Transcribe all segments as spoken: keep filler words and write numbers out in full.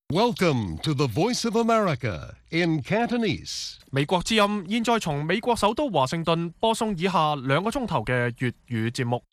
Welcome to the Voice of America in Cantonese. 美國之音現在從美國首都華盛頓播送以下兩個鐘頭嘅粵語節目。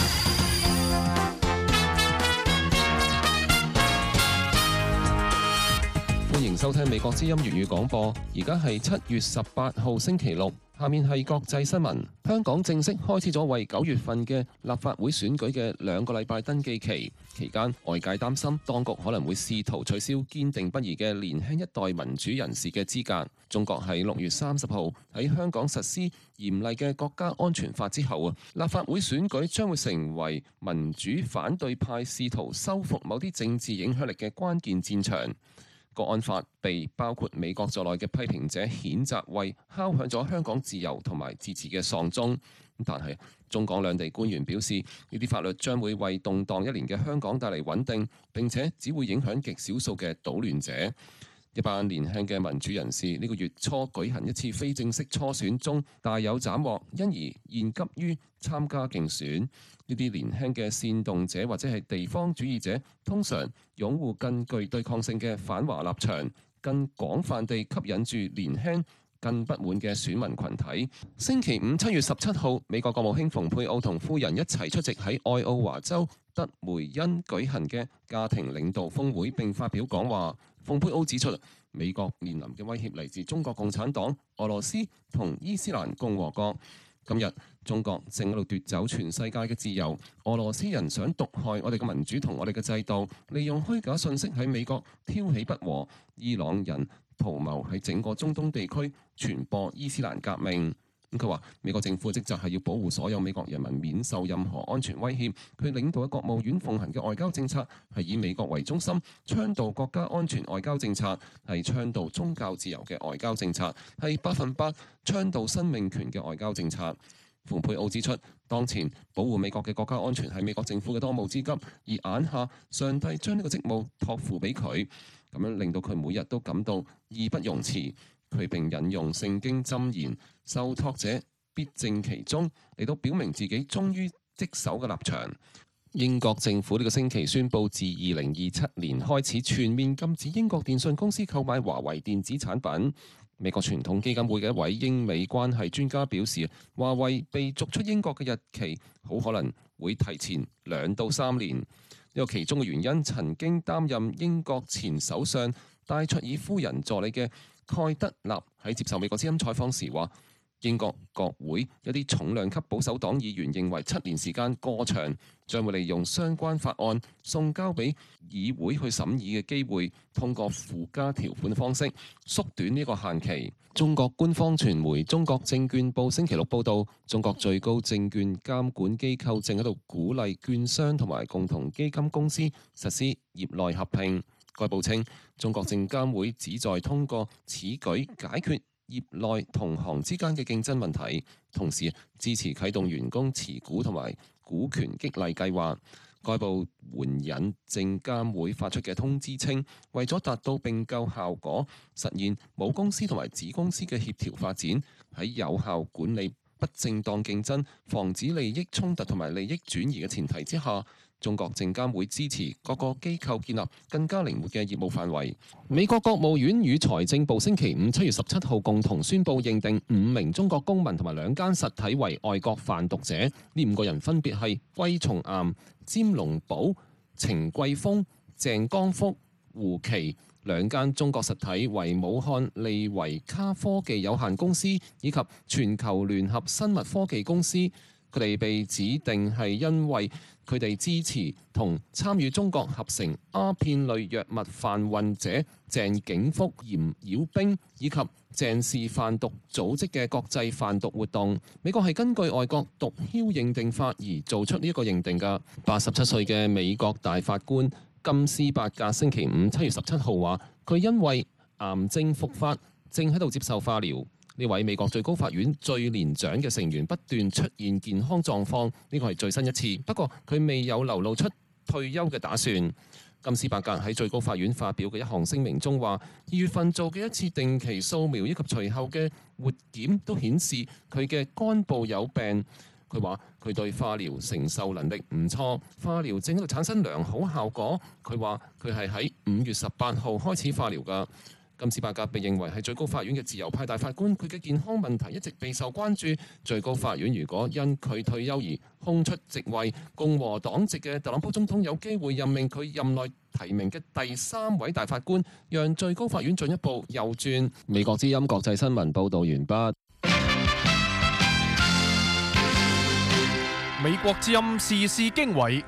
歡迎收聽美國之音粵語廣播，而家係七月十八號星期六。下面係國際新聞。香港正式開始咗為九月份嘅立法會選舉嘅兩個禮拜登記期，期間外界擔心當局可能會試圖取消堅定不移嘅年輕一代民主人士嘅資格。中國喺六月三十號喺香港實施嚴厲嘅國家安全法之後啊，立法會選舉將會成為民主反對派試圖收復某啲政治影響力嘅關鍵戰場。國安法被包括美國在內嘅批評者譴責為敲響咗香港自由同埋自治嘅喪鐘。但係中港兩地官員表示，呢啲法律將會為動盪一年嘅香港帶嚟穩定，並且只會影響極少數嘅搗亂者。一班年輕嘅民主人士呢個月初舉行一次非正式初選中大有斬獲，因而現急於參加競選。呢啲年輕嘅煽動者或者係地方主義者，通常擁護更具對抗性嘅反華立場，更廣泛地吸引住年輕更不滿嘅選民群體。星期五七月十七號，美國國務卿蓬佩奧同夫人一齊出席喺愛奧華州德梅恩舉行嘅家庭領導峰會並發表講話。蓬佩奧指出，美國面臨嘅威脅嚟自中國共產黨、俄羅斯同伊斯蘭共和國。今日中國正喺度奪走全世界嘅自由，俄羅斯人想毒害我哋嘅民主同我哋嘅制度，利用虛假信息喺美國挑起不和。伊朗人圖謀喺整個中東地區傳播伊斯蘭革命。咁佢話美國政府嘅職責係要保護所有美國人民免受任何安全威脅。佢領導嘅國務院奉行嘅外交政策係以美國為中心，倡導國家安全外交政策，係倡導宗教自由嘅外交政策，係百分百倡導生命權嘅外交政策。蓬佩奧指出，當前保護美國嘅國家安全係美國政府嘅當務之急，而眼下上帝將呢個職務託付俾佢，咁樣令到佢每日都感到義不容辭。佢並引用聖經箴言，受託者必正其中，嚟到表明自己忠於職守嘅立場。英國政府呢個星期宣布，自二零二七年開始全面禁止英國電信公司購買華為電子產品。美國傳統基金會嘅一位英美關係專家表示，華為被逐出英國嘅日期好可能會提前兩到三年。呢個其中嘅原因，曾經擔任英國前首相戴卓爾夫人助理嘅蓋德納喺接受美國之音採訪時話，英國國會一啲重量級保守黨議員認為七年時間過長，將會利用相關法案送交俾議會去審議嘅機會，通過附加條款嘅方式縮短呢個限期。中國官方傳媒中國證券報星期六報道，中國最高證券監管機構正喺度鼓勵券商同埋共同基金公司實施業內合併。該報稱，中國證監會旨在通過此舉解決業內同行之間嘅競爭問題，同時支持啟動員工持股同埋股權激勵計劃。該報援引證監會發出嘅通知稱，為咗達到並購效果，實現母公司同埋子公司嘅協調發展，喺有效管理不正當競爭、防止利益衝突同埋利益轉移嘅前提之下，中國證監會支持各個機構建立更加靈活嘅業務範圍。美國國務院與財政部星期五七月十七號共同宣布認定五名中國公民同埋兩間實體為外國販毒者。呢五個人分別係季松岩、詹龍寶、程桂峰、鄭江福、胡琪。兩間中國實體為武漢利維卡科技有限公司以及全球聯合生物科技公司。佢哋被指定係因為佢哋支持同參與中國合成鴉片類藥物販運者鄭景福、嚴曉冰以及鄭氏販毒組織嘅國際販毒活動。美國係根據外國毒梟認定法而做出呢一個認定㗎。八十七歲嘅美國大法官金斯伯格星期五七月十七號話，佢因為癌症復發，正喺度接受化療。呢位美國最高法院最年長嘅成員不斷出現健康狀況，呢個係最新一次。不過佢未有流露出退休嘅打算。金斯伯格喺最高法院發表嘅一項聲明中話，二月份做嘅一次定期掃描以及隨後嘅活檢都顯示佢嘅肝部有病。 佢話佢對化療承受能力唔錯，化療正喺度產生良好效果。佢話佢係喺五月十八號開始化療㗎。金斯伯格被認為係最高法院嘅自由派大法官，佢嘅健康問題一直備受關注。最高法院如果因佢退休而空出席位，共和黨籍嘅特朗普總統有機會任命佢任內提名嘅第三位大法官，讓最高法院進一步右轉。美國之音國際新聞報導完畢。 美國之音時事經緯。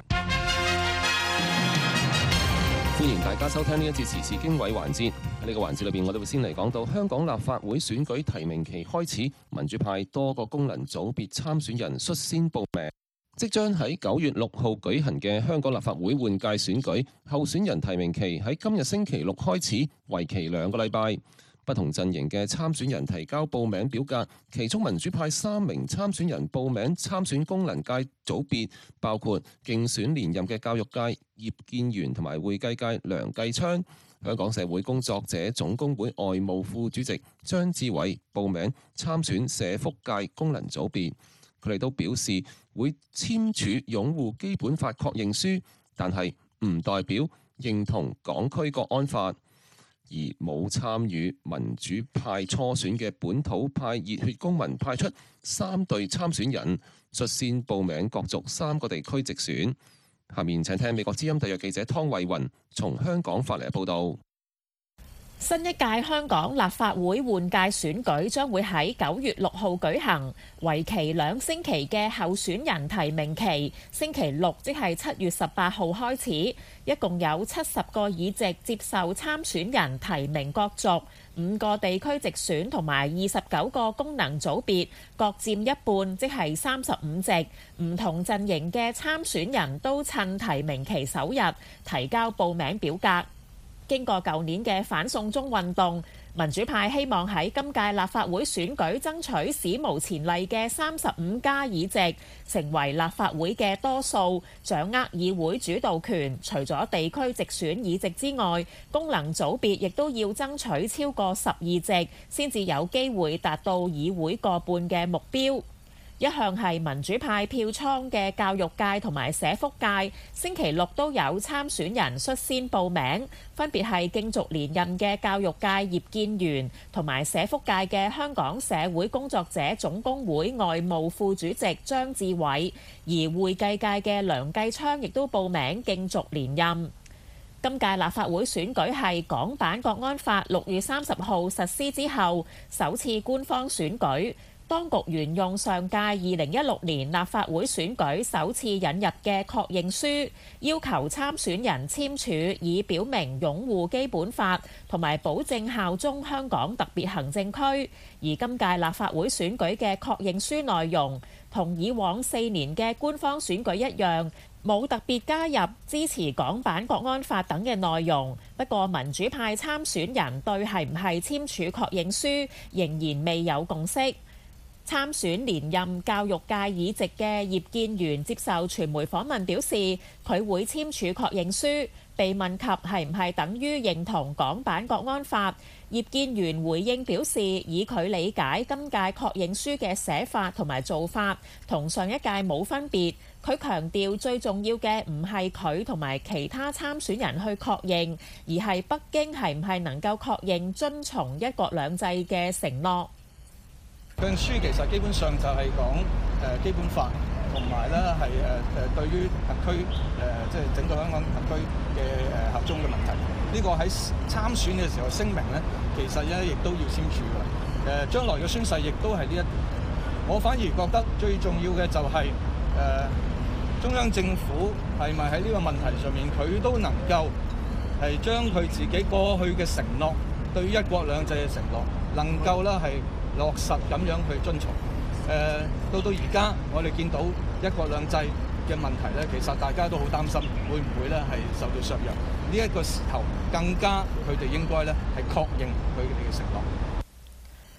歡迎大家收聽呢一節時事經緯環節。喺呢個環節裏邊，我哋會先嚟講到香港立法會選舉提名期開始，民主派多個功能組別參選人率先報名。即將喺九月六號舉行嘅香港立法會換屆選舉，候選人提名期喺今日星期六開始，為期兩個禮拜。不同陣營嘅參選人提交報名表格，其中民主派三名參選人報名參選功能界組別，包括競選連任嘅教育界葉建源同埋會計界梁繼昌。香港社會工作者總工會外務副主席張志偉報名參選社福界功能組別。佢哋都表示會簽署擁護基本法確認書，但係唔代表認同港區國安法。而冇參與民主派初選嘅本土派熱血公民派出三隊參選人，率先報名角逐三個地區直選。下面請聽美國之音特約記者湯慧雲從香港發嚟嘅報導。 新一屆香港立法會換屆選舉將會喺九月六號舉行，為期兩星期嘅候選人提名期，星期六即係七月十八號開始，一共有七十個議席接受參選人提名角逐，五個地區直選同埋二十九個功能組別各佔一半，即係三十五席。唔同陣營嘅參選人都趁提名期首日提交報名表格。經過舊年嘅反送中運動，民主派希望喺今屆立法會選舉爭取史無前例嘅三十五加議席，成為立法會嘅多數，掌握議會主導權。除咗地區直選議席之外，功能組別亦都要爭取超過十二席，先至有機會達到議會過半嘅目標。一向係民主派票倉嘅教育界同埋社福界，星期六都有參選人率先報名，分別係競逐連任嘅教育界葉建源同埋社福界嘅香港社會工作者總工會外務副主席張志偉，而會計界嘅梁繼昌亦都報名競逐連任。今屆立法會選舉係港版國安法六月三十號實施之後首次官方選舉。當局沿用上屆二零一六年立法會選舉首次引入嘅確認書，要求參選人簽署，以表明擁護基本法同埋保證效忠香港特別行政區。而今屆立法會選舉嘅確認書內容，同以往四年嘅官方選舉一樣，冇特別加入支持港版國安法等嘅內容。不過民主派參選人對係唔係簽署確認書，仍然未有共識。參選連任教育界議席嘅葉建源接受傳媒訪問表示，佢會簽署確認書。被問及係唔係等於認同港版國安法，葉建源回應表示，以佢理解今屆確認書嘅寫法同埋做法同上一屆冇分別。佢強調最重要嘅唔係佢同埋其他參選人去確認，而係北京係唔係能夠確認遵從一國兩制嘅承諾。 確認書其實基本上就係講誒基本法，同埋咧係誒誒對於特區誒即係整個香港特區嘅誒合中嘅問題。呢、這個喺參選嘅時候聲明咧，其實咧亦都要簽署㗎。誒、呃、將來嘅宣誓亦都係呢一點。我反而覺得最重要嘅就係、是、誒、呃、中央政府係咪喺呢個問題上面，佢都能夠係將佢自己過去嘅承諾，對於一國兩制嘅承諾，能夠咧係落實咁樣去遵從。誒、呃、到到而家，我哋見到一國兩制嘅問題咧，其實大家都好擔心，會唔會咧係受到削弱？呢、這、一個時候，更加佢哋應該咧係確認佢哋嘅承諾。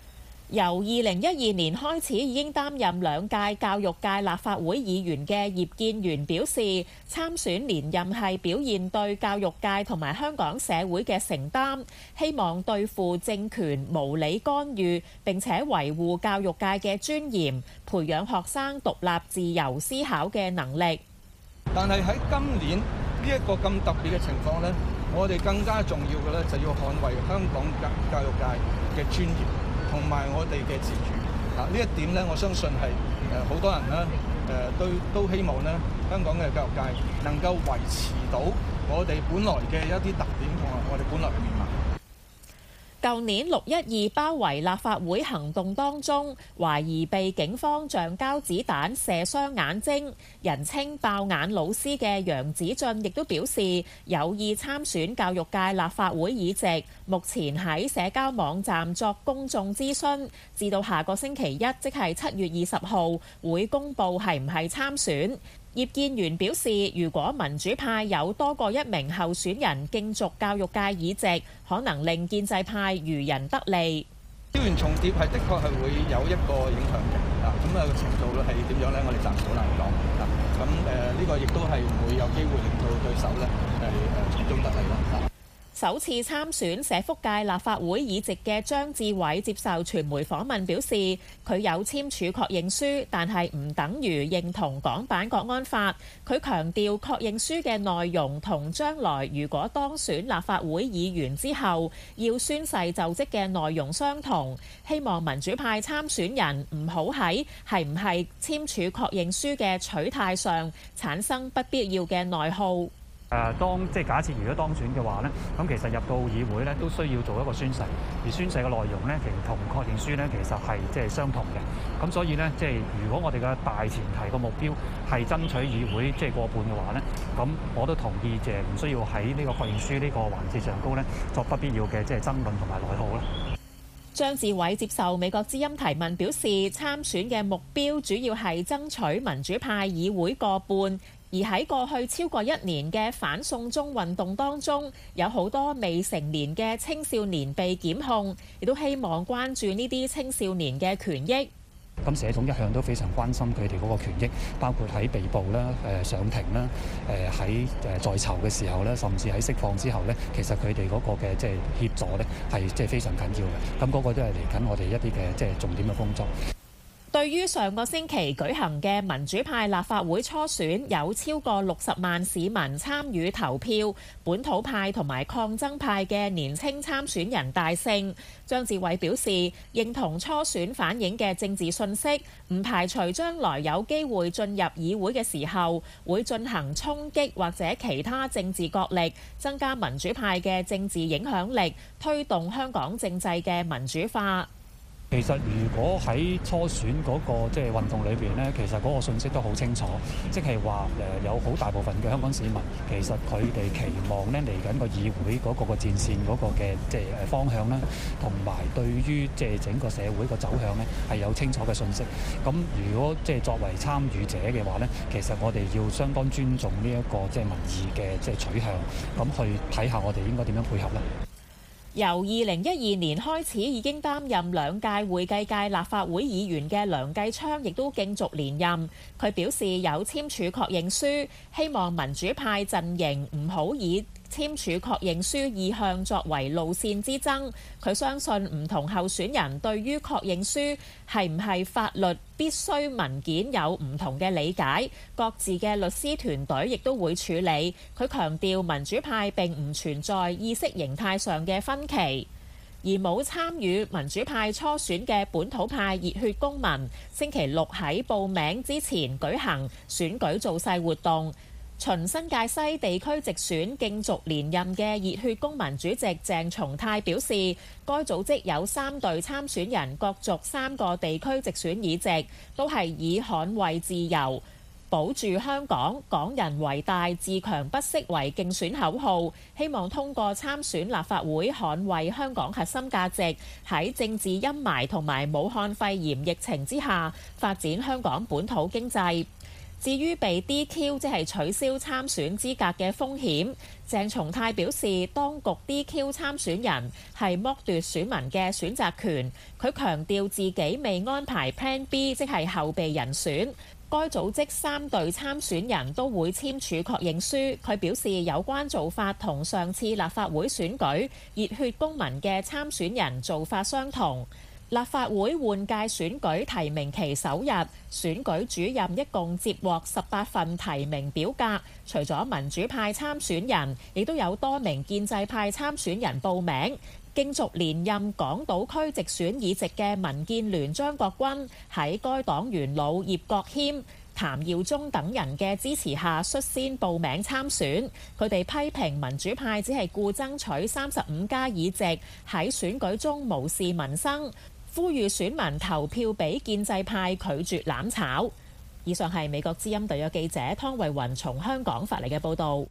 由二零一二年開始已經擔任兩屆教育界立法會議員嘅葉建源表示，參選連任係表現對教育界同埋香港社會嘅承擔，希望對付政權無理干預，並且維護教育界嘅尊嚴，培養學生獨立自由思考嘅能力。 但係喺今年呢一個咁特別嘅情況呢，我哋更加重要嘅咧就要捍衛香港教教育界嘅尊嚴同埋我哋嘅自主。嗱，呢一點咧，我相信係誒好多人咧誒都都希望咧香港嘅教育界能夠維持到我哋本來嘅一啲特點同埋我哋本來嘅面貌。 舊年六一二包圍立法會行動當中，懷疑被警方橡膠子彈射傷眼睛，人稱爆眼老師嘅楊子俊亦都表示有意參選教育界立法會議席，目前喺社交網站作公眾諮詢，至到下個星期一，即係七月二十號，會公佈係唔係參選。葉建源表示，如果民主派有多過一名候選人競逐教育界議席，可能令建制派漁人得利。 資源重疊係的確係會有一個影響嘅，啊咁啊個程度咧係點樣咧？我哋暫時好難講。啊咁誒呢個亦都係會有機會令到對手咧係誒從中得利啦。 首次參選社福界立法會議席嘅張志偉接受傳媒訪問表示，佢有簽署確認書，但係唔等於認同港版國安法。佢強調確認書嘅內容同將來如果當選立法會議員之後要宣誓就職嘅內容相同，希望民主派參選人唔好喺係唔係簽署確認書嘅取態上產生不必要嘅內耗。 誒，當即係假設如果當選嘅話咧，咁其實入到議會咧都需要做一個宣誓，而宣誓嘅內容咧，其實同確認書咧其實係即係相同嘅。咁所以咧，即係如果我哋嘅大前提個目標係爭取議會即係過半嘅話咧，咁我都同意就係唔需要喺呢個確認書呢個環節上高咧作不必要嘅即係爭論同埋內耗啦。 張志偉接受美國之音提問表示，參選嘅目標主要係爭取民主派議會過半。而喺過去超過一年嘅反送中運動當中，有好多未成年嘅青少年被檢控，亦都希望關注呢啲青少年嘅權益。 咁社總一向都非常關心佢哋嗰個權益，包括喺被捕啦、誒上庭啦、誒喺誒在囚嘅時候咧，甚至喺釋放之後咧，其實佢哋嗰個嘅即係協助咧係即係非常緊要嘅。咁嗰個都係嚟緊我哋一啲嘅即係重點嘅工作。 對於上個星期舉行嘅民主派立法會初選，有超過六十萬市民參與投票，本土派同埋抗爭派嘅年輕參選人大勝。張志偉表示，認同初選反映嘅政治訊息，唔排除將來有機會進入議會嘅時候，會進行衝擊或者其他政治角力，增加民主派嘅政治影響力，推動香港政制嘅民主化。 其實如果喺初選嗰個即係運動裏邊咧，其實嗰個信息都好清楚，即係話誒有好大部分嘅香港市民，其實佢哋期望咧嚟緊個議會嗰個個戰線嗰個嘅即係誒方向啦，同埋對於即係整個社會個走向咧係有清楚嘅信息。咁如果即係作為參與者嘅話咧，其實我哋要相當尊重呢一個即係民意嘅即係取向，咁去睇下我哋應該點樣配合啦。 由二零一二年開始已經擔任兩屆會計界立法會議員嘅梁繼昌，亦都競逐連任。佢表示有簽署確認書，希望民主派陣營唔好以簽署確認書意向作為路線之爭。佢相信唔同候選人對於確認書係唔係法律必須文件有唔同嘅理解，各自嘅律師團隊亦都會處理。佢強調民主派並唔存在意識形態上嘅分歧。而冇參與民主派初選嘅本土派熱血公民，星期六喺報名之前舉行選舉造勢活動。循新界西地區直選競逐連任嘅熱血公民主席鄭松泰表示，該組織有三隊參選人角逐三個地區直選議席，都係以捍衛自由、保住香港、港人為大、自強不息為競選口號，希望通過參選立法會捍衛香港核心價值，喺政治陰霾同埋武漢肺炎疫情之下發展香港本土經濟。 至於被 D Q 即係取消參選資格嘅風險，鄭松泰表示，當局 D Q 參選人係剝奪選民嘅選擇權。佢強調自己未安排 Plan B， 即係後備人選。該組織三隊參選人都會簽署確認書。佢表示有關做法同上次立法會選舉熱血公民嘅參選人做法相同。立法會換屆選舉提名期首日，選舉主任一共接獲十八份提名表格，除咗民主派參選人，亦都有多名建制派參選人報名。競逐連任港島區直選議席嘅民建聯張國軍喺該黨元老葉國謙、譚耀宗等人嘅支持下率先報名參選。佢哋批評民主派只係顧爭取三十五加議席，喺選舉中無視民生，呼籲選民投票俾建制派，拒絕攬炒。以上係美國之音特約記者湯慧雲從香港發嚟嘅報導。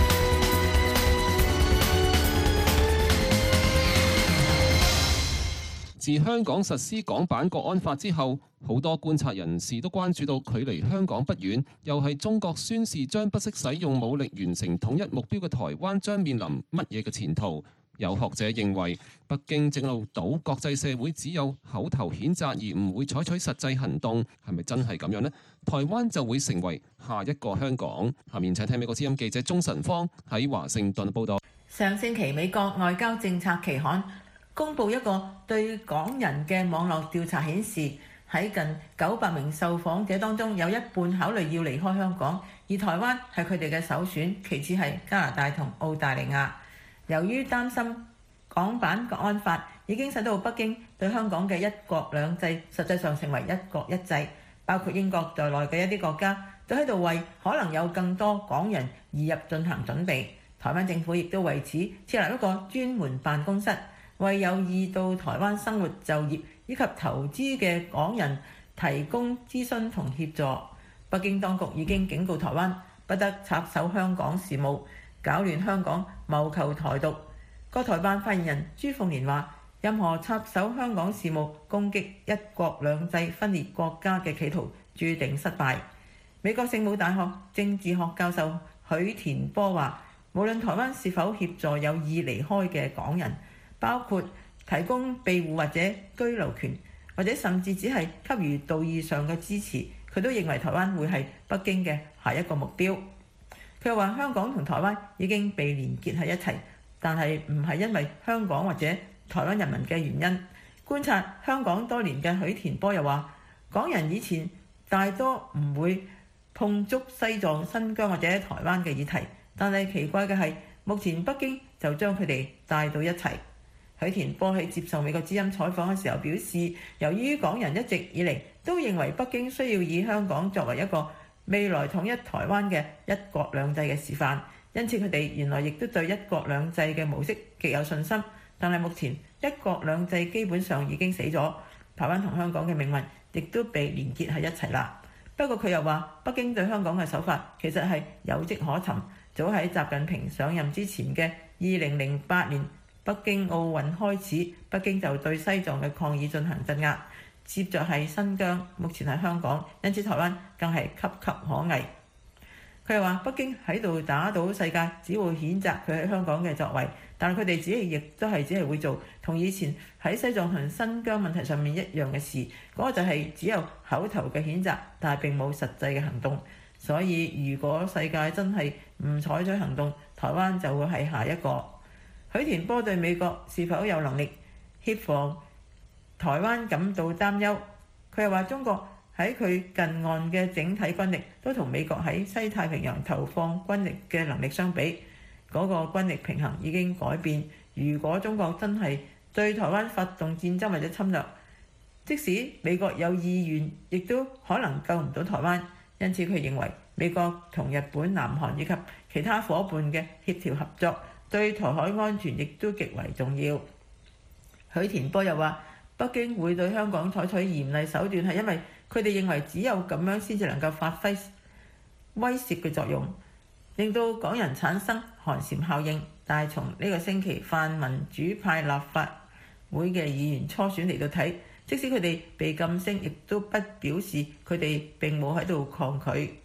自香港實施港版國安法之後，好多觀察人士都關注到距離香港不遠，又係中國宣示將不惜使用武力完成統一目標嘅台灣，將面臨乜嘢嘅前途？有學者認為，北京正路賭國際社會只有口頭譴責而唔會採取實際行動，係咪真係咁樣呢？台灣就會成為下一個香港。下面請聽美國之音記者鐘晨芳喺華盛頓報道。 上星期美國外交政策期刊公佈一個對港人嘅網絡調查顯示，喺近九百名受訪者當中，有一半考慮要離開香港，而台灣係佢哋嘅首選，其次係加拿大同澳大利亞。由於擔心港版國安法已經使到北京對香港嘅一國兩制實際上成為一國一制，包括英國在內嘅一啲國家都喺度為可能有更多港人移入進行準備。台灣政府亦都為此設立一個專門辦公室，為有意到台灣生活、就業以及投資嘅港人提供諮詢同協助。北京當局已經警告台灣不得插手香港事務，搞亂香港，謀求台獨。國台辦發言人朱鳳蓮話：任何插手香港事務、攻擊一國兩制分裂國家嘅企圖，注定失敗。美國聖母大學政治學教授許田波話：無論台灣是否協助有意離開嘅港人，包括提供庇護或者居留權，或者甚至只係給予道義上嘅支持，佢都認為台灣會係北京嘅下一個目標。佢又話：香港同台灣已經被連結喺一齊，但係唔係因為香港或者台灣人民嘅原因。觀察香港多年嘅許田波又話：港人以前大多唔會碰觸西藏、新疆或者台灣嘅議題，但係奇怪嘅係，目前北京就將佢哋帶到一齊。許田波喺接受美國之音採訪嘅時候表示，由於港人一直以嚟都認為北京需要以香港作為一個未來統一台灣嘅一國兩制嘅示範，因此佢哋原來亦都對一國兩制嘅模式極有信心。但係目前一國兩制基本上已經死咗，台灣同香港嘅命運亦都被連結喺一齊啦。不過佢又話，北京對香港嘅手法其實係有跡可尋。早喺習近平上任之前嘅二零零八年北京奧運開始，北京就對西藏嘅抗議進行鎮壓，接着係新疆，目前係香港，因此台灣更係岌岌可危。佢又話：北京喺度打倒世界，只會譴責佢喺香港嘅作為，但係佢哋只係亦都係只係會做同以前喺西藏同新疆問題上面一樣嘅事，嗰、那個就係只有口頭嘅譴責，但係並冇實際嘅行動。所以如果世界真係唔採取行動，台灣就會係下一個。許田波對美國是否有能力協防台灣感到擔憂。佢又話：中國喺佢近岸嘅整體軍力都同美國喺西太平洋投放軍力嘅能力相比，嗰、那個軍力平衡已經改變。如果中國真係對台灣發動戰爭或者侵略，即使美國有意願，亦都可能救唔到台灣。因此佢認為美國同日本、南韓以及其他夥伴嘅協調合作對台海安全亦都極為重要。許田波又話：北京會對香港採取嚴厲手段，係因為佢哋認為只有咁樣先至能夠發揮威懾嘅作用，令到港人產生寒蟬效應。但係從呢個星期泛民主派立法會嘅議員初選嚟到睇，即使佢哋被禁聲，亦都不表示佢哋並冇喺度抗拒。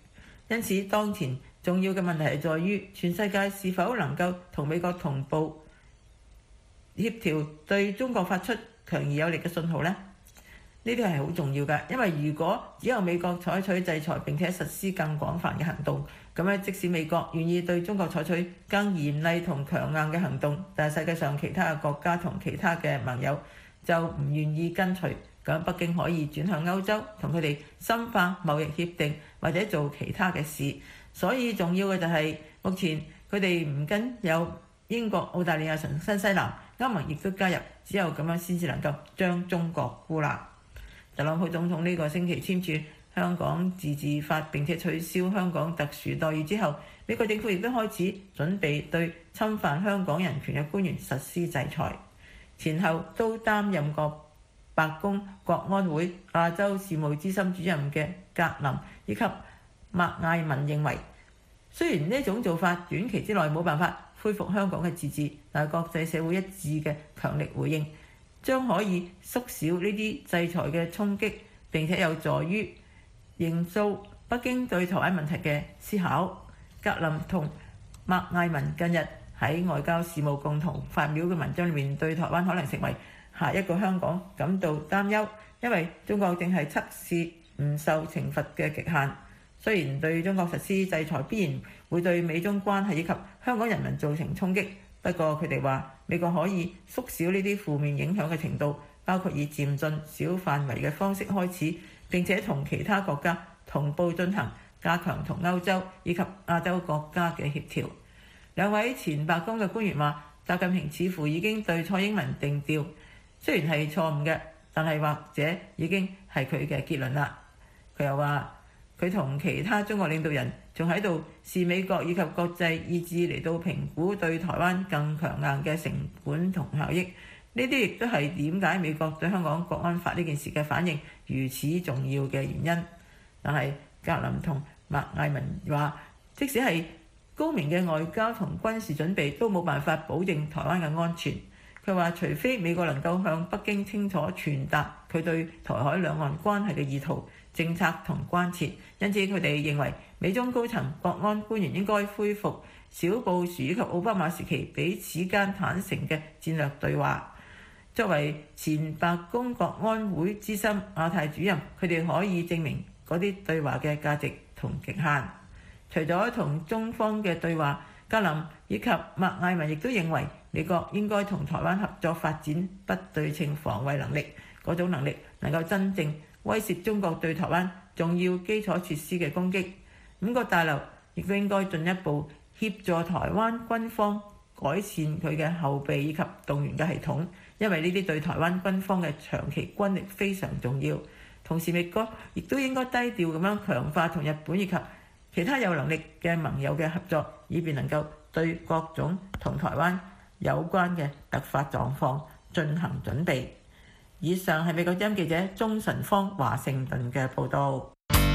因此，當前重要嘅問題係在於全世界是否能夠同美國同步協調對中國發出強而有力嘅信號呢？呢啲係好重要㗎，因為如果只有美國採取制裁並且實施更廣泛嘅行動，咁咧即使美國願意對中國採取更嚴厲同強硬嘅行動，但係世界上其他嘅國家同其他嘅盟友就唔願意跟隨，咁北京可以轉向歐洲，同佢哋深化貿易協定或者做其他嘅事。所以重要嘅就係、是、目前佢哋唔跟有英國、澳大利亞同新西蘭，歐盟亦都加入，只有咁樣先至能夠將中國孤立。特朗普總統呢個星期簽署香港自治法並且取消香港特殊待遇之後，美國政府亦都開始準備對侵犯香港人權嘅官員實施制裁。前後都擔任過白宮國安會亞洲事務資深主任嘅格林以及麥艾文認為，雖然呢種做法短期之內冇辦法恢復香港嘅自治，但係國際社會一致嘅強力回應將可以縮小呢啲制裁嘅衝擊，並且有助於營造北京對台灣問題嘅思考。格林同麥艾文近日喺外交事務共同發表嘅文章裏面，對台灣可能成為下一個香港感到擔憂，因為中國正係測試唔受懲罰嘅極限。雖然對中國實施制裁必然會對美中關係以及香港人民造成衝擊，不過佢哋話美國可以縮小呢啲負面影響嘅程度，包括以漸進小範圍嘅方式開始，並且同其他國家同步進行，加強同歐洲以及亞洲國家嘅協調。兩位前白宮嘅官員話，習近平似乎已經對蔡英文定調，雖然係錯誤嘅，但係或者已經係佢嘅結論啦。佢又話，佢同其他中國領導人仲喺度視美國以及國際意志嚟到評估對台灣更強硬嘅成本同效益。呢啲亦都係點解美國對香港國安法呢件事嘅反應如此重要嘅原因。但係格林同麥艾文話，即使係高明嘅外交同軍事準備，都冇辦法保證台灣嘅安全。佢話，除非美國能夠向北京清楚傳達佢對台海兩岸關係嘅意圖、政策同關切，因此佢哋認為美中高層國安官員應該恢復小布殊以及奧巴馬時期彼此間坦誠嘅戰略對話。作為前白宮國安會資深亞太主任，佢哋可以證明嗰啲對話嘅價值同極限。除咗同中方嘅對話，格林以及麥艾文亦都認為美國應該同台灣合作發展不對稱防衛能力，嗰種能力能夠真正威懾中國對台灣重要基礎設施嘅攻擊。五角大樓亦都應該進一步協助台灣軍方改善佢嘅後備以及動員嘅系統，因為呢啲對台灣軍方嘅長期軍力非常重要。同時，美國亦都應該低調咁樣強化同日本以及其他有能力嘅盟友嘅合作，以便能夠對各種同台灣有關嘅突發狀況進行準備。以上係美國之音記者鍾純芳華盛頓嘅報導。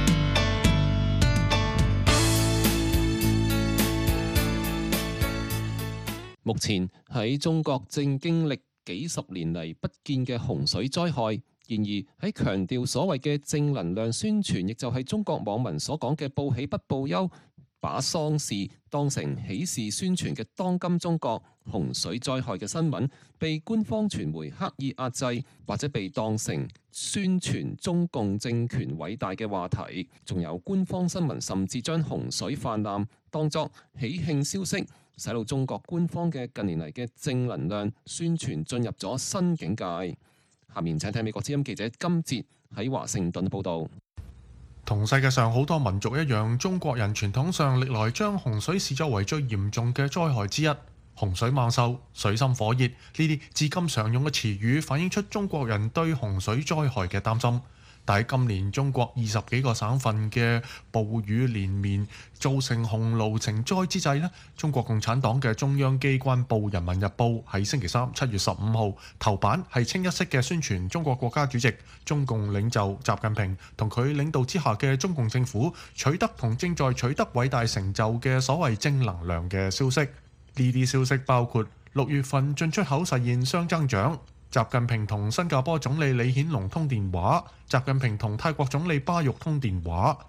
目前喺中國正經歷幾十年嚟不見嘅洪水災害。然而喺強調所謂嘅正能量宣傳，亦就係中國網民所講嘅報喜不報憂，把喪事當成喜事宣傳嘅當今中國，洪水災害嘅新聞被官方傳媒刻意壓制，或者被當成宣傳中共政權偉大嘅話題。仲有官方新聞甚至將洪水泛濫當作喜慶消息，使到中國官方嘅近年嚟嘅正能量宣傳進入咗新境界。下面請睇美國之音記者金哲喺華盛頓報道。 同世界上好多民族一樣，中國人傳統上歷來將洪水視作為最嚴重嘅災害之一。洪水猛獸、水深火熱呢啲至今常用嘅詞語，反映出中國人對洪水災害嘅擔心。但係今年中國二十幾個省份嘅暴雨連綿，造成洪澇成災之際呢，中國共產黨嘅中央機關報《人民日報》喺星期三七月十五號頭版係清一色嘅宣傳中國國家主席、中共領袖習近平同佢領導之下嘅中共政府取得同正在取得偉大成就嘅所謂正能量嘅消息。呢啲消息包括六月份進出口實現雙增長，習近平同新加坡總理李顯龍通電話，習近平同泰國總理巴育通電話。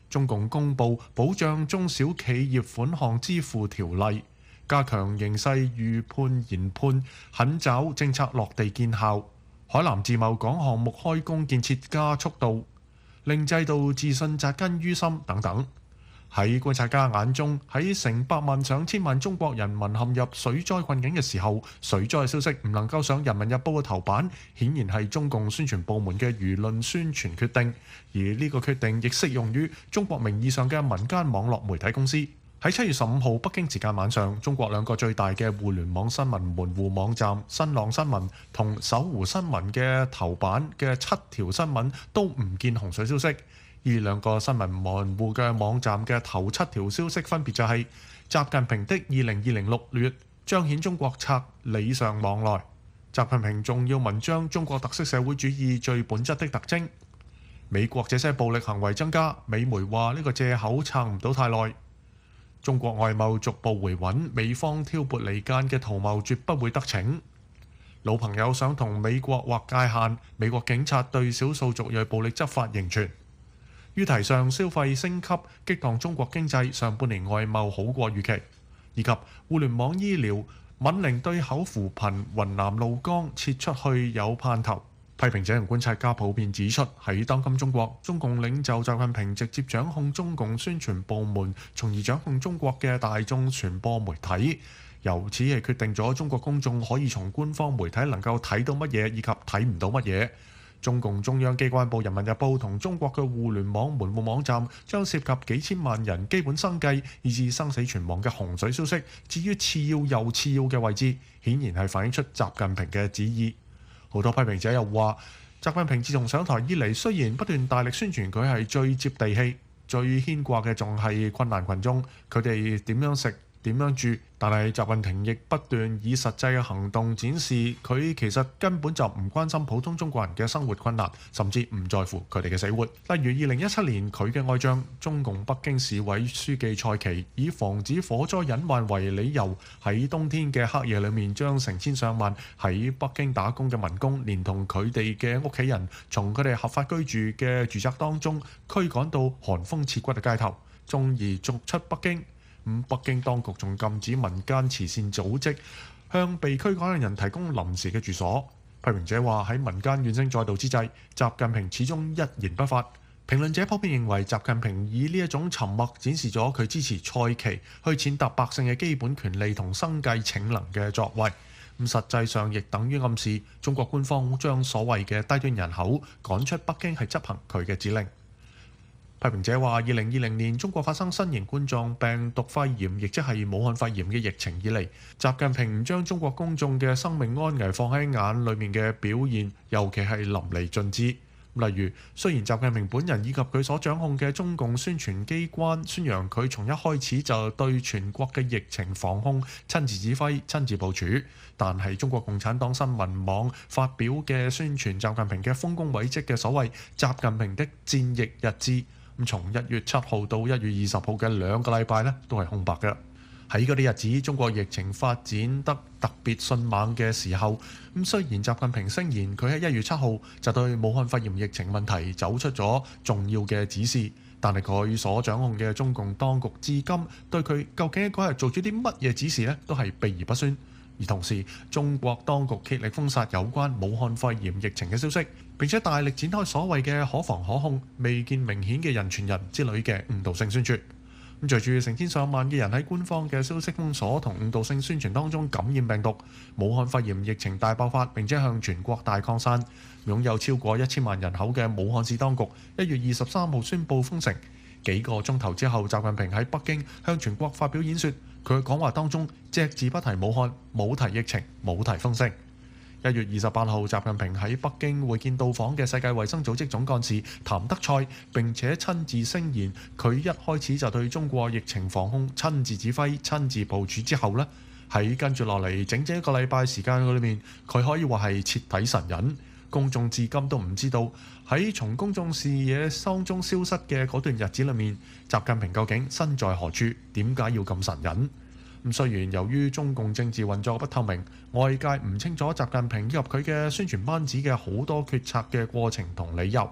中共公布保障中小企業款項支付條例，加強形勢預判研判，狠抓政策落地見效。海南自貿港項目開工建設加速度，令制度自信扎根於心等等。喺觀察家眼中，喺成百萬上千萬中國人民陷入水災困境嘅時候，水災消息唔能夠上《人民日報》嘅頭版，顯然係中共宣傳部門嘅輿論宣傳決定。而呢個決定亦適用於中國名義上嘅民間網絡媒體公司。喺七月十五號北京時間晚上，中國兩個最大嘅互聯網新聞門戶網站新浪新聞同搜狐新聞嘅頭版嘅七條新聞都唔見洪水消息。呢兩個新聞門戶嘅網站嘅頭七條消息分別就係習近平的二零二零六月彰顯中國策禮尚往來，習近平重要文章中國特色社會主義最本質的特徵，美國這些暴力行為增加，美媒話呢個藉口撐唔到太耐，中國外貿逐步回穩，美方挑撥離間嘅圖謀絕不會得逞，老朋友想同美國劃界限，美國警察對少數族裔暴力執法仍存。議題上，消費升級激盪中國經濟，上半年外貿好過預期，以及互聯網醫療敏靈對口扶貧，雲南怒江撤出去有盼頭。批評者同觀察家普遍指出，喺當今中國，中共領袖習近平直接掌控中共宣傳部門，從而掌控中國嘅大眾傳播媒體，由此係決定咗中國公眾可以從官方媒體能夠睇到乜嘢，以及睇唔到乜嘢。中共中央機關報《人民日報》同中國嘅互聯網門戶網站將涉及幾千萬人基本生計以至生死存亡嘅洪水消息，至於次要又次要嘅位置，顯然係反映出習近平嘅旨意。好多批評者又話，習近平自從上台以嚟，雖然不斷大力宣傳佢係最接地氣，最牽掛嘅仲係困難群眾，佢哋點樣食點樣住，但係習近平亦不斷以實際嘅行動展示佢其實根本就唔關心普通中國人嘅生活困難，甚至唔在乎佢哋嘅死活。例如二零一七年佢嘅愛將中共北京市委書記蔡奇以防止火災隱患為理由，喺冬天嘅黑夜裏面將成千上萬喺北京打工嘅民工連同佢哋嘅屋企人從佢哋合法居住嘅住宅當中驅趕到寒風刺骨嘅街頭，從而逐出北京。北京當局仲禁止民間慈善組織向被驅趕嘅人提供臨時嘅住所。批評者話，喺民間怨聲載道之際，習近平始終一言不發。評論者普遍認為，習近平以呢一種沉默展示咗佢支持蔡奇去踐踏百姓嘅基本權利同生計逞能嘅作為。咁實際上亦等於暗示中國官方將所謂嘅低端人口趕出北京係執行佢嘅指令。批評者話，二零二零年中國發生新型冠狀病毒肺炎，亦即係武漢肺炎嘅疫情以嚟，習近平唔將中國公眾嘅生命安危放喺眼裏面嘅表現，尤其係淋漓盡致。例如，雖然習近平本人以及佢所掌控嘅中共宣傳機關宣揚佢從一開始就對全國嘅疫情防控親自指揮、親自部署，但係中國共產黨新聞網發表嘅宣傳習近平嘅豐功偉績嘅所謂習近平的戰役日誌，咁從一月七號到一月二十號嘅兩個禮拜呢，都係空白嘅。喺嗰啲日子，中國疫情發展得特別迅猛嘅時候，咁雖然習近平聲言佢喺一月七號就對武漢肺炎疫情問題走出咗重要嘅指示，但係佢所掌控嘅中共當局至今對佢究竟喺嗰日做咗啲乜嘢指示呢，都係避而不宣。而同時，中國當局竭力封殺有關武漢肺炎疫情嘅消息，並且大力展開所謂嘅可防可控、未見明顯嘅人傳人之類嘅誤導性宣傳。咁隨住成千上萬嘅人喺官方嘅消息封鎖同誤導性宣傳當中感染病毒，武漢肺炎疫情大爆發，並且向全國大擴散。擁有超過一千萬人口嘅武漢市當局，一月二十三號宣布封城。幾個鐘頭之後，習近平喺北京向全國發表演說。佢嘅講話當中隻字不提武漢，冇提疫情，冇提封城。一月二十八號，習近平喺北京會見到訪嘅世界衛生組織總幹事譚德塞，並且親自聲言佢一開始就對中國疫情防控親自指揮、親自部署之後呢，喺跟住落嚟整整一個禮拜時間裏面，佢可以話係徹底神隱。公眾至今都唔知道喺從公眾視野當中消失嘅嗰段日子裏面，習近平究竟身在何處？點解要咁神隱？咁雖然由於中共政治運作不透明，外界唔清楚習近平以及佢嘅宣傳班子嘅好多決策嘅過程同理由，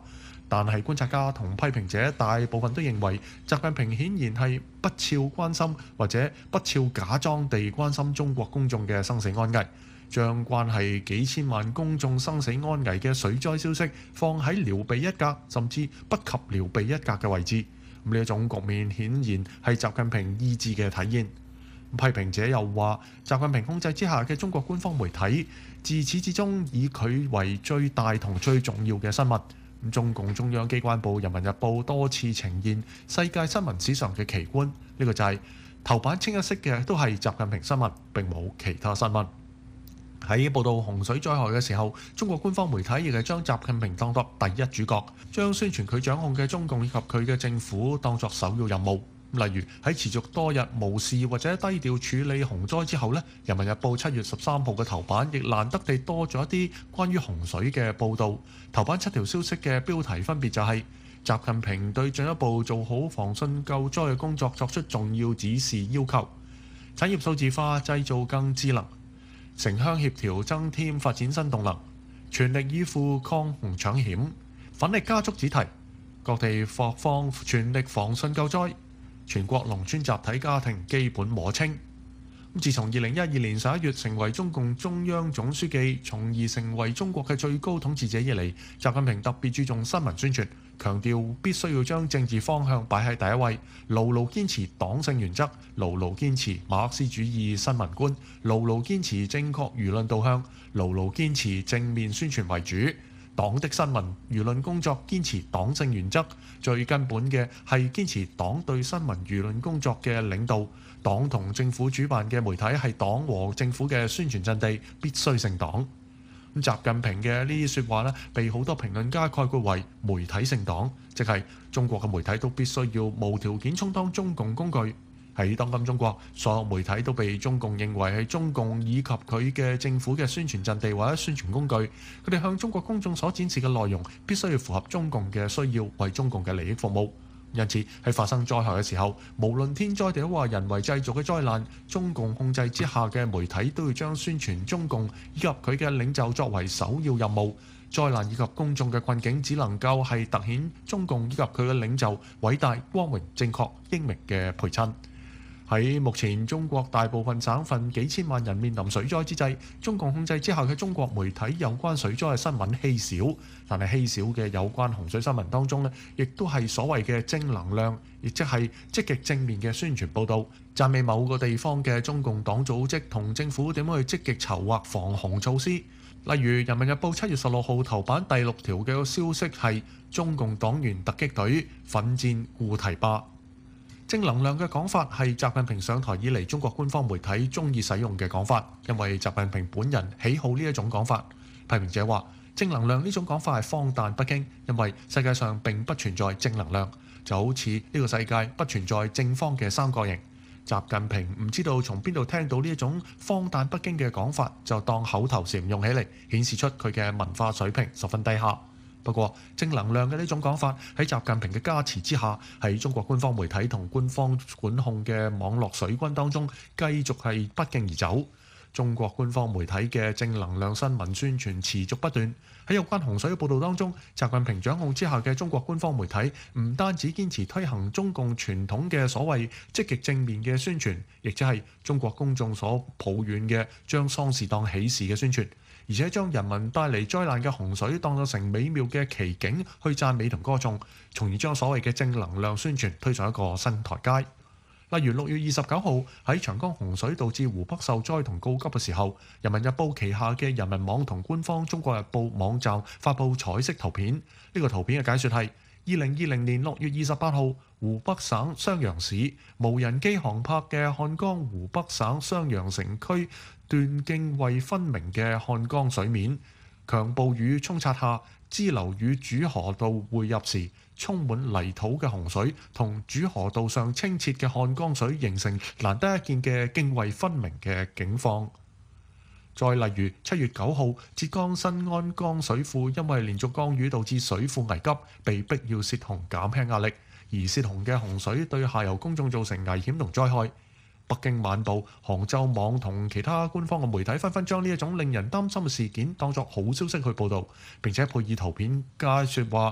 但係觀察家同批評者大部分都認為，習近平顯然係不肖關心或者不肖假裝地關心中國公眾嘅生死安危，將關係幾千萬公眾生死安危嘅水災消息放喺撩鼻一格，甚至不及撩鼻一格嘅位置。呢一種局面顯然係習近平意志嘅體現。批評者又話，習近平控制之下嘅中國官方媒體自始至終以佢為最大同最重要嘅新聞。中共中央機關報《人民日報》多次呈現世界新聞史上嘅奇觀，呢個就係頭版清一色嘅都係習近平新聞，並冇其他新聞。喺報導洪水災害嘅時候，中國官方媒體亦係將習近平當作第一主角，將宣傳佢掌控嘅中共以及佢嘅政府當作首要任務。例如喺持續多日無視或者低調處理洪災之後呢，《人民日報》七月十三號嘅頭版亦難得地多咗一啲關於洪水嘅報導。頭版七條消息嘅標題分別就係習近平對進一步做好防汛救災嘅工作作出重要指示要求，產業數字化製造更智能，城鄉協調增添發展新動能，全力以赴抗洪搶險，奮力加速止堤，各地各方全力防汛救災，全國農村集體家庭基本摸清。自從二零一二年十一月成為中共中央總書記，從而成為中國嘅最高統治者以嚟，習近平特別注重新聞宣傳，強調必須要將政治方向擺喺第一位，牢牢堅持黨性原則，牢牢堅持馬克思主義新聞觀，牢牢堅持正確輿論導向，牢牢堅持正面宣傳為主。黨的新聞輿論工作堅持黨性原則，最根本嘅係堅持黨對新聞輿論工作嘅領導。黨同政府主辦嘅媒體係黨和政府嘅宣傳陣地，必須姓黨。咁習近平嘅呢啲説話呢，被好多評論家概括為媒體姓黨，即係中國嘅媒體都必須要無條件充當中共工具。喺當今中國，所有媒體都被中共認為係中共以及佢嘅政府嘅宣傳陣地或者宣傳工具。佢哋向中國公眾所展示嘅內容必須要符合中共嘅需要，為中共嘅利益服務。因此喺發生災害嘅時候，無論天災定或人為製造嘅災難，中共控制之下嘅媒體都要將宣傳中共以及佢嘅領袖作為首要任務。災難以及公眾嘅困境只能夠係突顯中共以及佢嘅領袖偉大、光榮、正確、英明嘅陪襯。喺目前中國大部分省份幾千萬人面臨水災之際，中共控制之下嘅中國媒體有關水災嘅新聞稀少，但係稀少嘅有關洪水新聞當中呢，亦都係所謂嘅正能量，亦即係積極正面嘅宣傳報導，讚美某個地方嘅中共黨組織同政府點樣去積極籌劃防洪措施。例如《人民日報》七月十六號頭版第六條嘅消息係中共黨員突擊隊奮戰固堤壩。正能量嘅講法係習近平上台以嚟中國官方媒體中意使用嘅講法，因為習近平本人喜好呢一種講法。批評者話正能量呢種講法係荒誕不經，因為世界上並不存在正能量，就好似呢個世界不存在正方嘅三角形。習近平唔知道從邊度聽到呢一種荒誕不經嘅講法，就當口頭禪用起嚟，顯示出佢嘅文化水平十分低下。不過，正能量嘅呢種講法喺習近平嘅加持之下，喺中國官方媒體同官方管控嘅網絡水軍當中，繼續係不脛而走。中國官方媒體嘅正能量新聞宣傳持續不斷。喺有關洪水嘅報導當中，習近平掌控之下嘅中國官方媒體唔單止堅持推行中共傳統嘅所謂積極正面嘅宣傳，亦即係中國公眾所抱怨嘅將喪事當喜事嘅宣傳，而且將人民帶嚟災難嘅洪水當作成美妙嘅奇景去讚美同歌頌，從而將所謂嘅正能量宣傳推上一個新台階。例如六月二十九號喺長江洪水導致湖北受災同告急嘅時候，人民日報旗下嘅人民網同官方中國日報網站發布彩色圖片。呢個圖片嘅解說係二零二零年六月二十八號湖北省襄陽市無人機航拍嘅漢江湖北省襄陽城區段涇渭分明嘅漢江水面，強暴雨沖刷下，支流與主河道匯入時，充滿泥土嘅洪水同主河道上清澈嘅漢江水形成難得一見嘅涇渭分明嘅景況。再例如七月九號，浙江新安江水庫因為連續降雨導致水庫危急，被迫要泄洪減輕壓力，而泄洪嘅洪水對下游公眾造成危險同災害。北京晚報、杭州網同其他官方嘅媒體紛紛將呢一種令人擔心嘅事件當作好消息去報導，並且配以圖片加説話。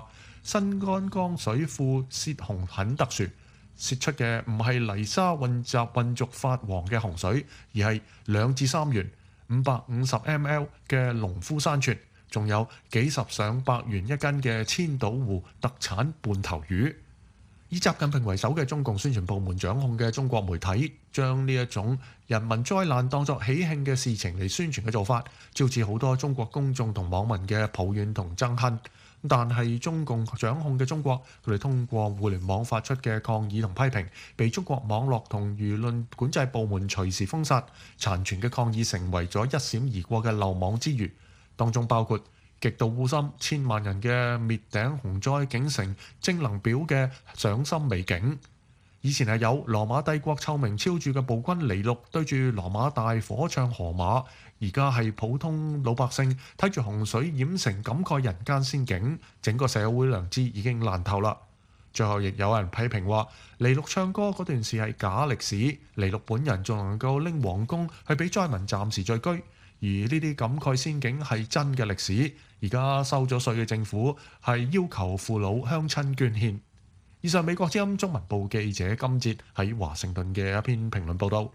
新干江水庫泄洪很特殊，泄出嘅唔係泥沙混雜混濁發黃嘅洪水，而係兩至三元五百五十 ml 嘅農夫山泉，仲有幾十上百元一斤嘅千島湖特產半頭魚。以習近平為首嘅中共宣傳部門掌控嘅中國媒體，將呢一種人民災難當作喜慶嘅事情嚟宣傳嘅做法，招致好多中國公眾同網民嘅抱怨同憎恨。但係中共掌控嘅中國，佢哋通過互聯網發出嘅抗議同批評，被中國網絡同輿論管制部門隨時封殺，殘存嘅抗議成為咗一閃而過嘅漏網之魚，當中包括極度污心千萬人嘅滅頂洪災警城正能表嘅賞心美景。以前係有羅馬帝國臭名昭著嘅暴君尼祿對住羅馬大火唱荷馬，而家係普通老百姓睇住洪水淹成感慨人間仙境，整個社會良知已經爛透啦。最後亦有人批評話，尼祿唱歌嗰段事係假歷史，尼祿本人仲能夠拎皇宮去俾災民暫時聚居，而呢啲感慨仙境係真嘅歷史。而家收咗稅嘅政府係要求父老鄉親捐獻。以上美國之音中文部記者金哲喺華盛頓嘅一篇評論報導。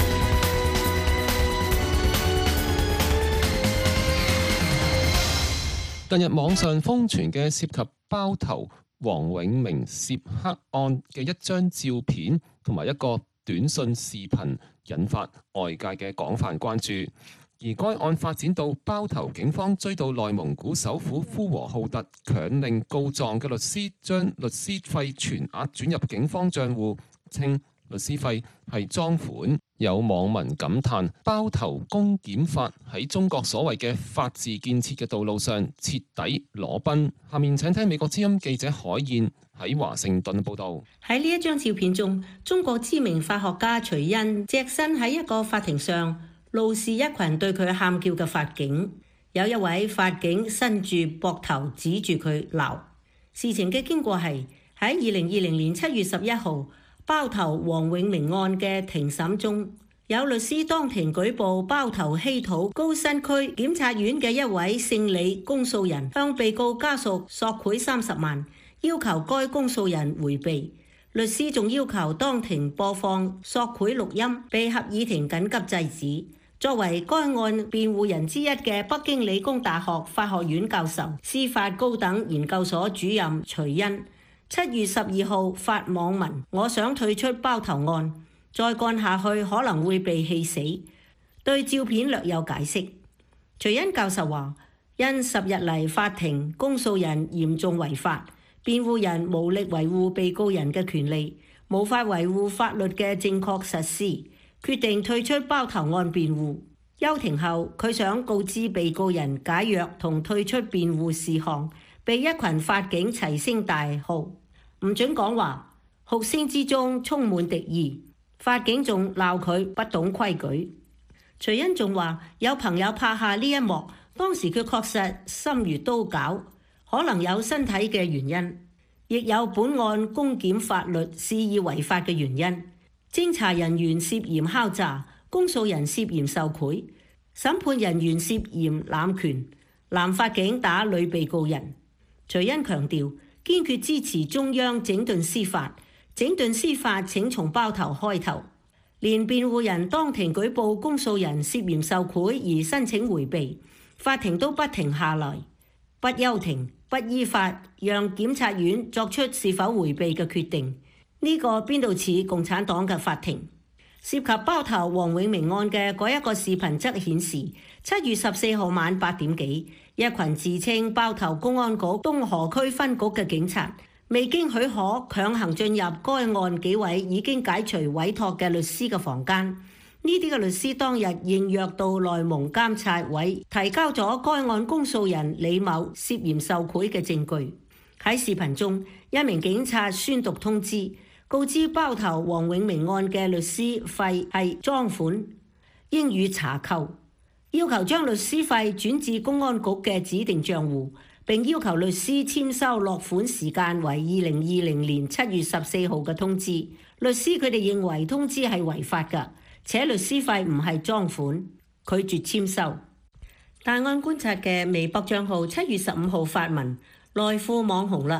近日網上瘋傳嘅涉及包頭黃永明涉黑案嘅一張照片同埋一個短信視頻，引發外界嘅廣泛關注。而該案發展到包頭警方追到內蒙古首府呼和浩特，強令告狀嘅律師將律師費全額轉入警方帳戶，稱律師費係贓款。有網民感嘆包頭公檢法喺中國所謂嘅法治建設嘅道路上徹底裸奔。下面請聽美國之音記者海燕喺華盛頓報道。 喺呢一張照片中，中國知名法學家徐恩隻身喺一個法庭上，怒視一群對佢喊叫嘅法警，有一位法警伸住膊頭指住佢鬧。事情嘅經過係喺二零二零年七月十一號，包頭黃永明案嘅庭審中，有律師當庭舉報包頭稀土高新區檢察院嘅一位姓李公訴人向被告家屬索賄三十萬，要求該公訴人迴避。律師仲要求當庭播放索賄錄音，被合議庭緊急制止。作為該案辯護人之一嘅北京理工大學法學院教授、司法高等研究所主任徐恩，七月十二號發網文：我想退出包頭案，再幹下去可能會被氣死。對照片略有解釋。徐恩教授話：因十日嚟法庭公訴人嚴重違法，辯護人無力維護被告人嘅權利，無法維護法律嘅正確實施，決定退出包頭案辯護。休庭後，佢想告知被告人解約同退出辯護事項，被一群法警齊聲大號，唔准講話，哭聲之中充滿敵意。法警仲鬧佢不懂規矩。徐恩仲話有朋友拍下呢一幕，當時佢確實心如刀絞，可能有身體嘅原因，亦有本案公檢法律肆意違法嘅原因。偵查人員涉嫌敲詐，公訴人涉嫌受賄，審判人員涉嫌濫權，男法警打女被告人。徐恩強調，堅決支持中央整頓司法，整頓司法請從包頭開頭。連辯護人當庭舉報公訴人涉嫌受賄而申請迴避，法庭都不停下來，不休庭，不依法讓檢察院作出是否迴避嘅決定。呢個邊度似共產黨嘅法庭？涉及包頭黃永明案嘅嗰一個視頻則顯示，七月十四號晚八點幾，一群自稱包頭公安局東河區分局嘅警察，未經許可強行進入該案幾位已經解除委託嘅律師嘅房間。呢啲嘅律師當日應約到內蒙監察委提交咗該案公訴人李某涉嫌受賄嘅證據。喺視頻中，一名警察宣讀通知，告知包頭黃永明案嘅律師費係贓款，應予查扣，要求將律師費轉至公安局嘅指定賬戶，並要求律師簽收落款時間為二零二零年七月十四號嘅通知。律師佢哋認為通知係違法㗎，且律師費唔係贓款，拒絕簽收。大案觀察嘅微博賬號七月十五號發文，內褲網紅啦。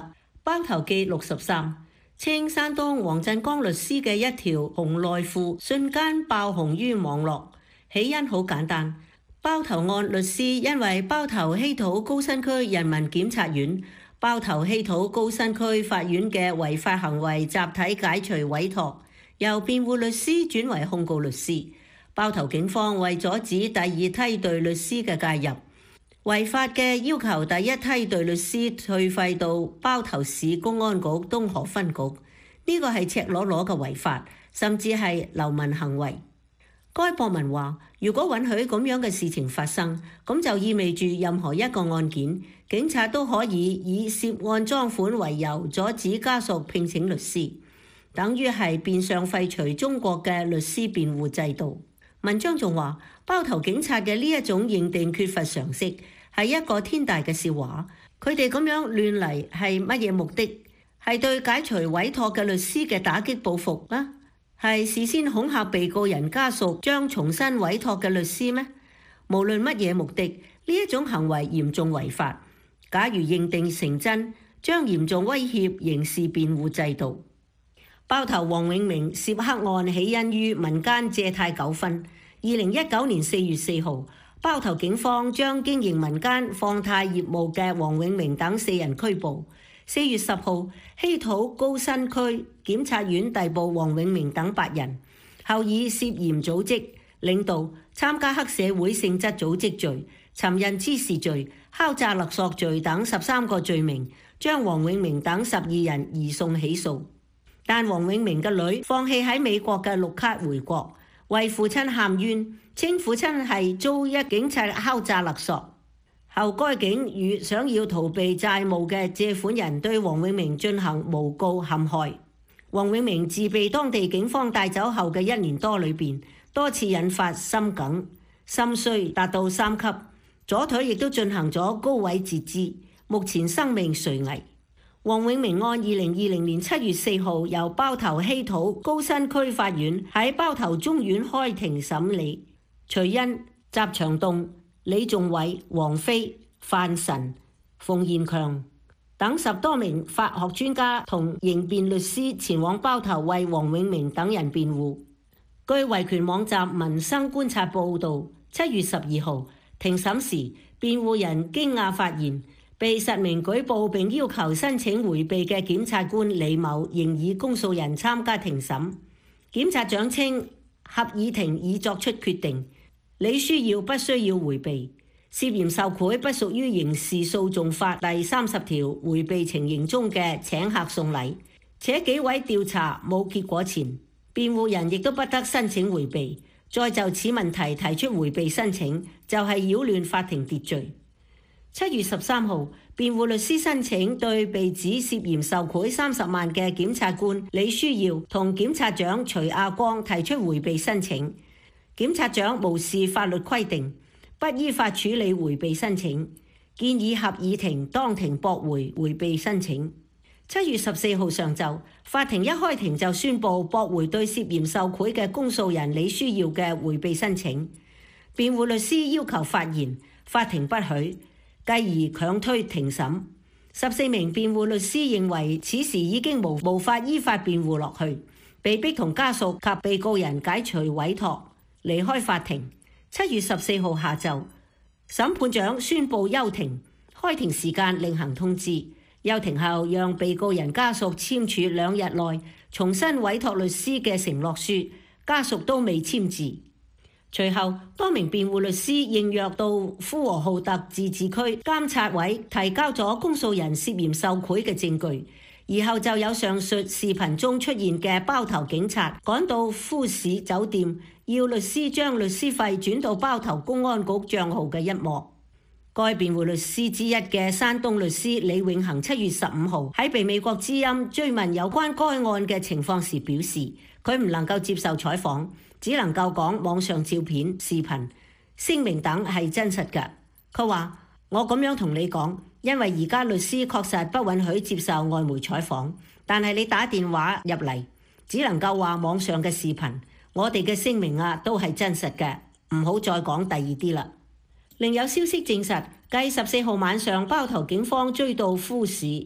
包頭記六十三，稱山東黃振光律師嘅一條紅內褲瞬間爆紅於網絡，起因好簡單。包頭案律師因為包頭稀土高新區人民檢察院、包頭稀土高新區法院嘅違法行為集體解除委託，由辯護律師轉為控告律師。包頭警方為阻止第二梯隊律師嘅介入，違法嘅要求第一梯隊律師退費到包頭市公安局東河分局，呢個係赤裸裸嘅違法，甚至係流氓行為。該博文話，如果允許咁樣嘅事情發生，咁就意味住任何一個案件，警察都可以以涉案贓款為由阻止家屬聘請律師，等於係變相廢除中國嘅律師辯護制度。文章仲話，包頭警察嘅呢一種認定缺乏常識，係一個天大嘅笑話。佢哋咁樣亂嚟係乜嘢目的？係對解除委託嘅律師嘅打擊報復啦？係事先恐嚇被告人家屬將重新委託嘅律師咩？無論乜嘢目的，呢一種行為嚴重違法。假如認定成真，將嚴重威脅刑事辯護制度。包頭黃永明涉黑案起因於民間借貸糾紛。二零一九年四月四號，包頭警方將經營民間放貸業務嘅黃永明等四人拘捕。四月十號，稀土高新區檢察院逮捕黃永明等八人，後以涉嫌組織、領導、參加黑社會性質組織罪、尋釁滋事罪、敲詐勒索罪等十三個罪名，將黃永明等十二人移送起訴。但黃永明嘅女放棄喺美國嘅綠卡回國，為父親喊冤，稱父親係遭一警察敲詐勒索。後該警與想要逃避債務嘅借款人對黃永明進行誣告陷害。黃永明自被當地警方帶走後嘅一年多裏邊，多次引發心梗、心衰達到三級，左腿亦都進行咗高位截肢，目前生命垂危。黃永明案二零二零年七月四號由包頭稀土高新區法院喺包頭中院開庭審理，徐恩、習長棟、李仲偉、王菲、范臣、馮彥強等十多名法學專家同刑辯律師前往包頭為黃永明等人辯護。據維權網站民生觀察報導，七月十二號庭審時，辯護人驚訝發現，被實名舉報並要求申請迴避嘅檢察官李某仍以公訴人參加庭審。檢察長稱合議庭已作出決定，李書耀不需要迴避，涉嫌受賄不屬於刑事訴訟法第三十條迴避情形中嘅請客送禮，且紀委調查冇結果前，辯護人亦都不得申請迴避。再就此問題提出迴避申請，就係擾亂法庭秩序。七月十三號，辯護律師申請對被指涉嫌受賄三十萬嘅檢察官李書耀同檢察長徐亞光提出迴避申請。檢察長無視法律規定，不依法處理迴避申請，建議合議庭當庭駁回迴避申請。七月十四號上晝，法庭一開庭就宣布駁回對涉嫌受賄嘅公訴人李書耀嘅迴避申請。辯護律師要求發言，法庭不許。繼而強推庭審，十四名辯護律師認為此時已經無無法依法辯護落去，被逼同家屬及被告人解除委託，離開法庭。七月十四號下晝，審判長宣布休庭，開庭時間另行通知。休庭後，讓被告人家屬簽署兩日內重新委託律師嘅承諾書，家屬都未簽字。隨後，多名辯護律師應約到呼和浩特自治區監察委提交咗公訴人涉嫌受賄嘅證據，而後就有上述視頻中出現嘅包頭警察趕到呼市酒店，要律師將律師費轉到包頭公安局帳號嘅一幕。該辯護律師之一嘅山東律師李永恒七月十五號喺被美國之音追問有關該案嘅情況時表示，佢唔能夠接受採訪，只能夠講網上照片、視頻、聲明等係真實嘅。佢話：我咁樣同你講，因為而家律師確實不允許接受外媒採訪，但係你打電話入嚟，只能夠話網上嘅視頻，我哋嘅聲明啊都係真實嘅，唔好再講第二啲啦。另有消息證實，繼十四號晚上包頭警方追到呼市，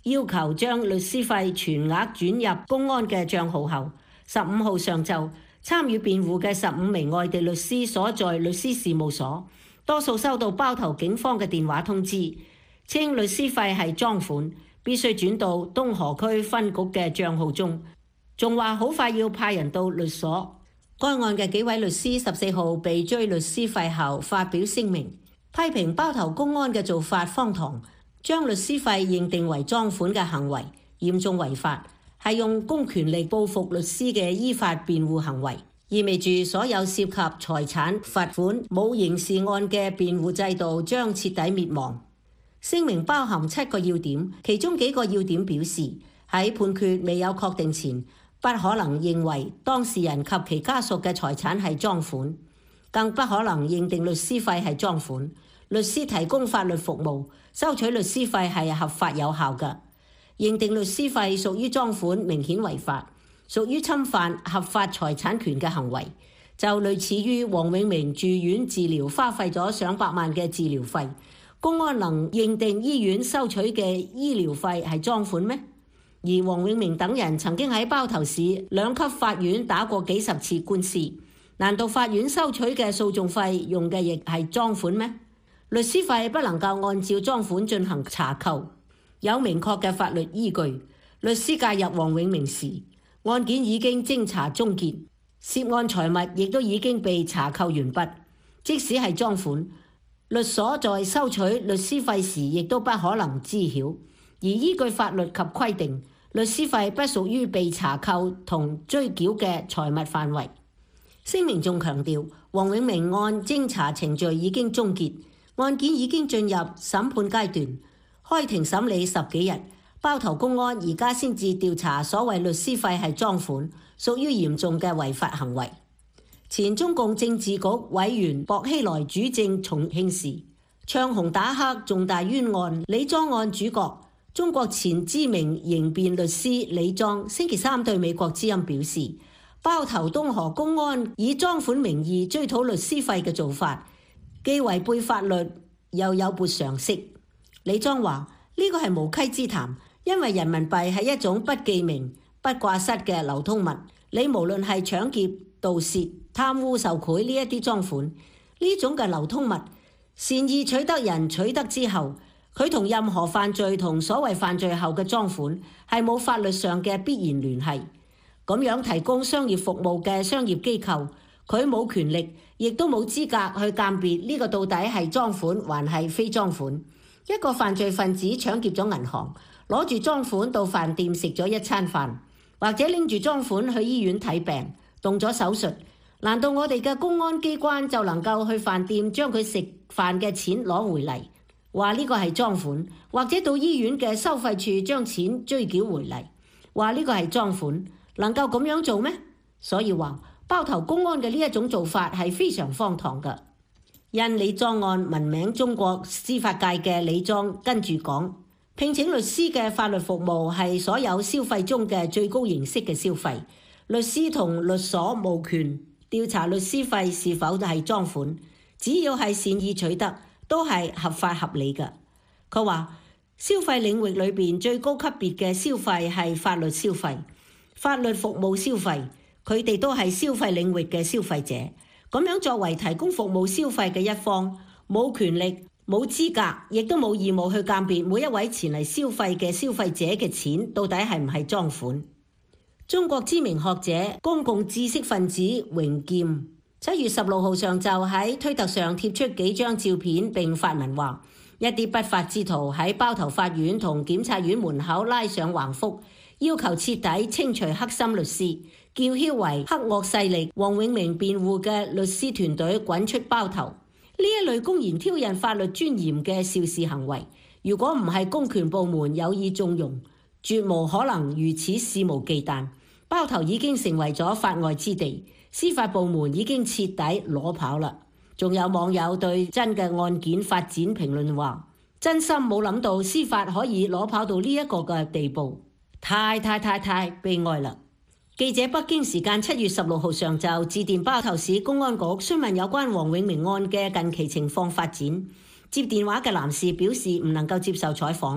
要求將律師費全額轉入公安嘅帳號後，十五號上晝參與辯護嘅十五名外地律師所在律師事務所，多數收到包頭警方嘅電話通知，稱律師費係贓款，必須轉到東河區分局嘅帳號中，仲話好快要派人到律所。該案嘅幾位律師十四號被追律師費後發表聲明，批評包頭公安嘅做法荒唐，將律師費認定為贓款嘅行為嚴重違法，係用公權力報復律師嘅依法辯護行為，意味住所有涉及財產、罰款、冇刑事案嘅辯護制度將徹底滅亡。聲明包含七個要點，其中幾個要點表示喺判決未有確定前，不可能認為當事人及其家屬嘅財產係贓款，更不可能認定律師費係贓款。律師提供法律服務，收取律師費係合法有效嘅。認定律師費屬於贓款明顯違法，屬於侵犯合法財產權嘅行為，就類似於黃永明住院治療花費咗上百萬嘅治療費，公安能認定醫院收取嘅醫療費係贓款咩？而黃永明等人曾經喺包頭市兩級法院打過幾十次官司，難道法院收取嘅訴訟費用嘅亦係贓款咩？律師費不能夠按照贓款進行查扣，有明確嘅法律依據。律師介入黃永明時，案件已經偵查終結，涉案財物亦都已經被查扣完畢。即使係贓款，律所在收取律師費時亦都不可能知曉。而依據法律及規定，律師費不屬於被查扣同追繳嘅財物範圍。聲明仲強調，黃永明案偵查程序已經終結，案件已經進入審判階段，開庭審理十幾日。包頭公安而家先至調查所謂律師費係贓款，屬於嚴重嘅違法行為。前中共政治局委員薄熙來主政重慶時，唱紅打黑重大冤案李莊案主角，中國前知名刑辯律師李莊星期三對美國之音表示，包頭東河公安以贓款名義追討律師費嘅做法，既違背法律又有悖常識。李莊話呢個係無稽之談，因為人民幣係一種不記名、不掛失嘅流通物。你無論係搶劫、盜竊、貪污受賄呢一啲贓款，呢種嘅流通物，善意取得人取得之後，佢同任何犯罪同所謂犯罪後嘅贓款係冇法律上嘅必然聯繫。咁樣提供商業服務嘅商業機構，佢冇權力，亦都冇資格去鑑別呢個到底係贓款還係非贓款。一個犯罪分子搶劫咗銀行，攞住贓款到飯店食咗一餐飯，或者拎住贓款去醫院睇病，動咗手術，難道我哋嘅公安機關就能夠去飯店將佢食飯嘅錢攞回嚟，話呢個係贓款，或者到醫院嘅收費處將錢追繳回嚟，話呢個係贓款，能夠咁樣做咩？所以話包頭公安嘅呢一種做法係非常荒唐嘅。因李莊案聞名中國司法界嘅李莊跟住講，聘請律師嘅法律服務係所有消費中嘅最高形式嘅消費，律師同律所無權調查律師費是否係贓款，只要係善意取得都係合法合理嘅。佢話消費領域裏邊最高級別嘅消費係法律消費、法律服務消費，佢哋都係消費領域嘅消費者。咁樣作為提供服務消費嘅一方，冇權力、冇資格，亦都冇義務去鑑別每一位前嚟消費嘅消費者嘅錢到底係唔係贓款。中國知名學者、公共知識分子榮劍七月十六號上晝喺推特上貼出幾張照片並發文話，一啲不法之徒喺包頭法院同檢察院門口拉上橫幅，要求徹底清除黑心律師，叫囂為黑惡勢力黃永明辯護嘅律師團隊滾出包頭。呢一類公然挑釁法律尊嚴嘅肇事行為，如果唔係公權部門有意縱容，絕無可能如此肆無忌憚。包頭已經成為咗法外之地，司法部門已經徹底攞跑啦。仲有網友對真嘅案件發展評論話，真心冇諗到司法可以攞跑到呢一個嘅地步，太太太太悲哀啦。記者北京時間七月十六號上晝致電包頭市公安局詢問有關黃永明案嘅近期情況發展，接電話嘅男士表示唔能夠接受採訪，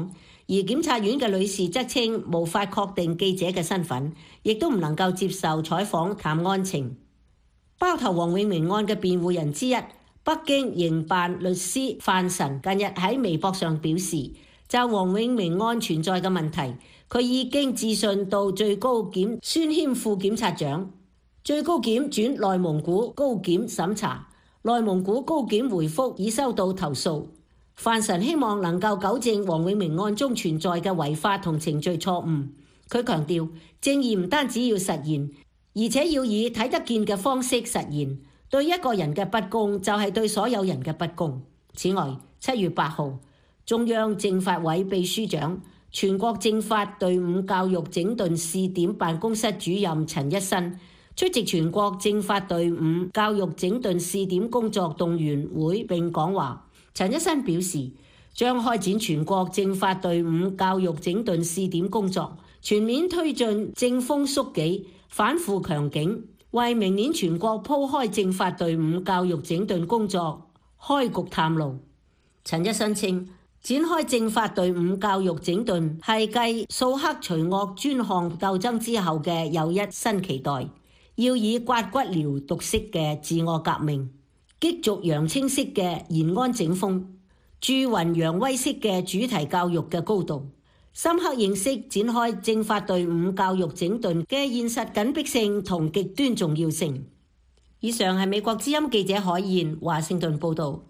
而檢察院嘅女士則稱無法確定記者嘅身份，亦都唔能夠接受採訪談案情。包頭黃永明案嘅辯護人之一，北京營辦律師范臣近日喺微博上表示，就黃永明案存在嘅問題，佢已經致信到最高檢孫謙副檢察長，最高檢轉內蒙古高檢審查，內蒙古高檢回覆已收到投訴。范臣希望能夠糾正黃永明案中存在嘅違法同程序錯誤。佢強調，正義唔單止要實現，而且要以睇得見嘅方式實現。對一個人嘅不公，就係對所有人嘅不公。此外，七月八號，中央政法委秘書長、全國政法隊伍教育整頓試點辦公室主任陳一新出席全國政法隊伍教育整頓試點工作動員會並講話。陳一新表示，將開展全國政法隊伍教育整頓試點工作，全面推進正風肅紀、反腐強警，為明年全國鋪開政法隊伍教育整頓工作開局探路。陳一新稱，展開政法隊伍教育整頓係繼掃黑除惡專項鬥爭之後嘅又一新期待，要以刮骨療毒式嘅自我革命，激濁揚清式嘅延安整風，駐雲揚威式嘅主題教育嘅高度，深刻認識展開政法隊伍教育整頓嘅現實緊迫性同極端重要性。以上係美國之音記者海燕華盛頓報導。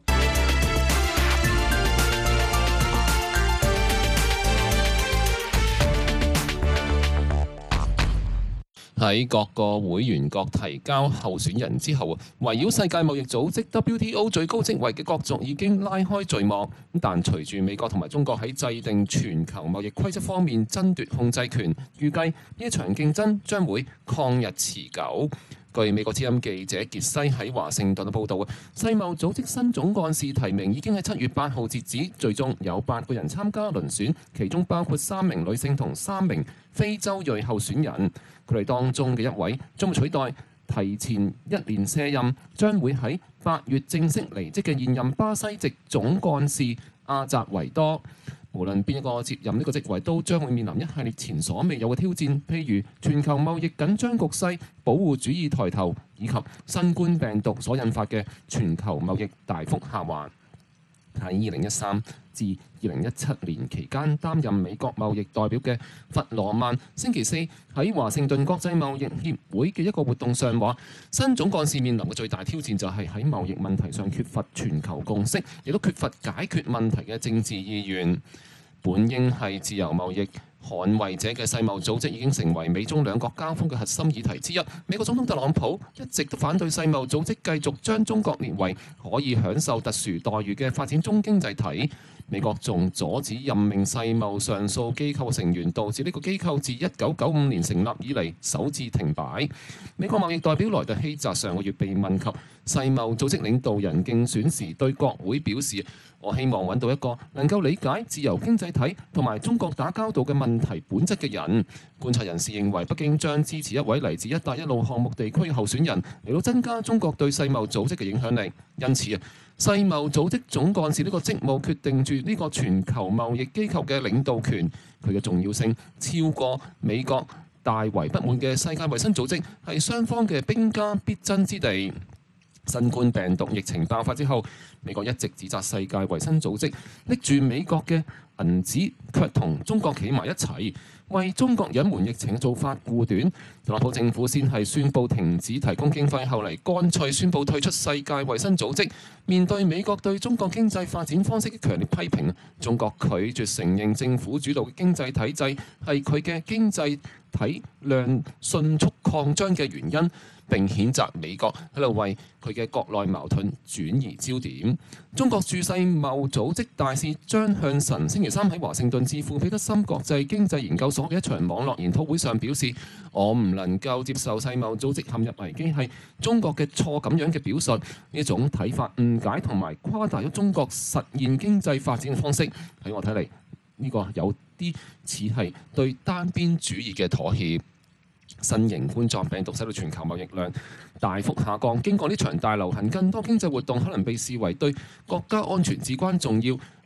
喺各個會員國提交候選人之後，圍繞世界貿易組織 W T O 最高職位嘅角逐已經拉開序幕。但隨住美國同埋中國喺制定全球貿易規則方面爭奪控制權，預計呢一場競爭將會曠日持久。據美國之音記者傑西喺華盛頓嘅報導，世貿組織新總幹事提名已經喺七月八號截止，最終有八個人參加遴選，其中包括三名女性同三名非洲裔候選人。佢哋當中嘅一位將會取代提前一年卸任，將會喺八月正式離職嘅現任巴西籍總幹事阿扎維多。無論邊一個接任呢個職位，都將會面臨一系列前所未有嘅挑戰，譬如全球貿易緊張局勢、保護主義抬頭，以及新冠病毒所引發嘅全球貿易大幅下滑。喺二零一三至二零一七年期間擔任美國貿易代表嘅弗羅曼，星期四喺華盛頓國際貿易協會嘅一個活動上話，新總幹事面臨嘅最大挑戰就係喺貿易問題上缺乏全球共識，亦都缺乏解決問題嘅政治意願。本應係自由貿易捍衛者嘅世貿組織已經成為美中兩國交鋒嘅核心議題之一。美國總統特朗普一直都反對世貿組織繼續將中國列為可以享受特殊待遇嘅發展中經濟體。美國仲阻止任命世貿上訴機構成員，導致呢個機構自一九九五年成立以嚟首次停擺。美國貿易代表萊特希澤上個月被問及世貿組織領導人競選時，對國會表示：我希望揾到一個能夠理解自由經濟體同埋中國打交道嘅問題本質嘅人。觀察人士認為，北京將支持一位嚟自一帶一路項目地區嘅候選人，嚟到增加中國對世貿組織嘅影響力。因此啊，世貿組織總幹事呢個職務決定住呢個全球貿易機構嘅領導權，佢嘅重要性超過美國大為不滿嘅世界衛生組織，係雙方嘅兵家必爭之地。新冠病毒疫情爆發之後，美國一直指責世界衛生組織拎住美國嘅銀紙，卻同中國企埋一齊，為中國隱瞞疫情嘅做法護短。特朗普政府先係宣布停止提供經費，後嚟乾脆宣布退出世界衛生組織。面對美國對中國經濟發展方式嘅強烈批評，中國拒絕承認政府主導嘅經濟體制係佢嘅經濟體量迅速擴張嘅原因，並譴責美國喺度為佢嘅國內矛盾轉移焦點。中國駐世貿組織大使張向晨星期三喺華盛頓智庫彼得森國際經濟研究所嘅一場網絡研討會上表示：我唔能夠接受世貿組織陷入危機係中國嘅錯咁樣嘅表述，呢種睇法誤解同埋誇大咗中國實現經濟發展嘅方式。喺我睇嚟，呢個有啲似係對單邊主義嘅妥協。新型冠狀病毒使到全球貿易量大幅下降，經過呢場大流行，更多經濟活動可能被視為對國家安全至關重要，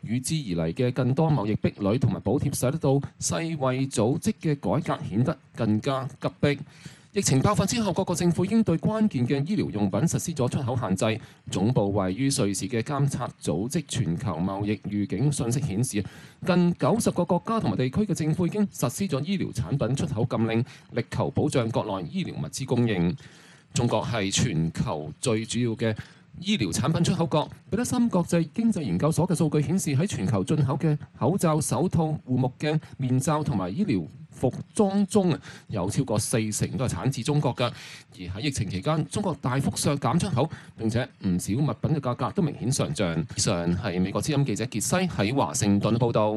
與之而嚟嘅更多貿易壁壘同埋補貼，使得到世衛組織嘅改革顯得更加急迫。疫情爆發之後，各個政府已經對關鍵嘅醫療用品實施咗出口限制。總部位於瑞士嘅監察組織全球貿易預警信息顯示，近九十個國家同埋地區嘅政府已經實施咗醫療產品出口禁令，力求保障國內醫療物資供應。中國係全球最主要嘅醫療產品出口國。彼得森國際經濟研究所嘅數據顯示，喺全球進口嘅口罩、手套、護目鏡、面罩同埋醫療服裝中啊，有超過四成都係產自中國㗎。而喺疫情期間，中國大幅削減出口，並且唔少物品嘅價格都明顯上漲。以上係美國之音記者傑西喺華盛頓報導。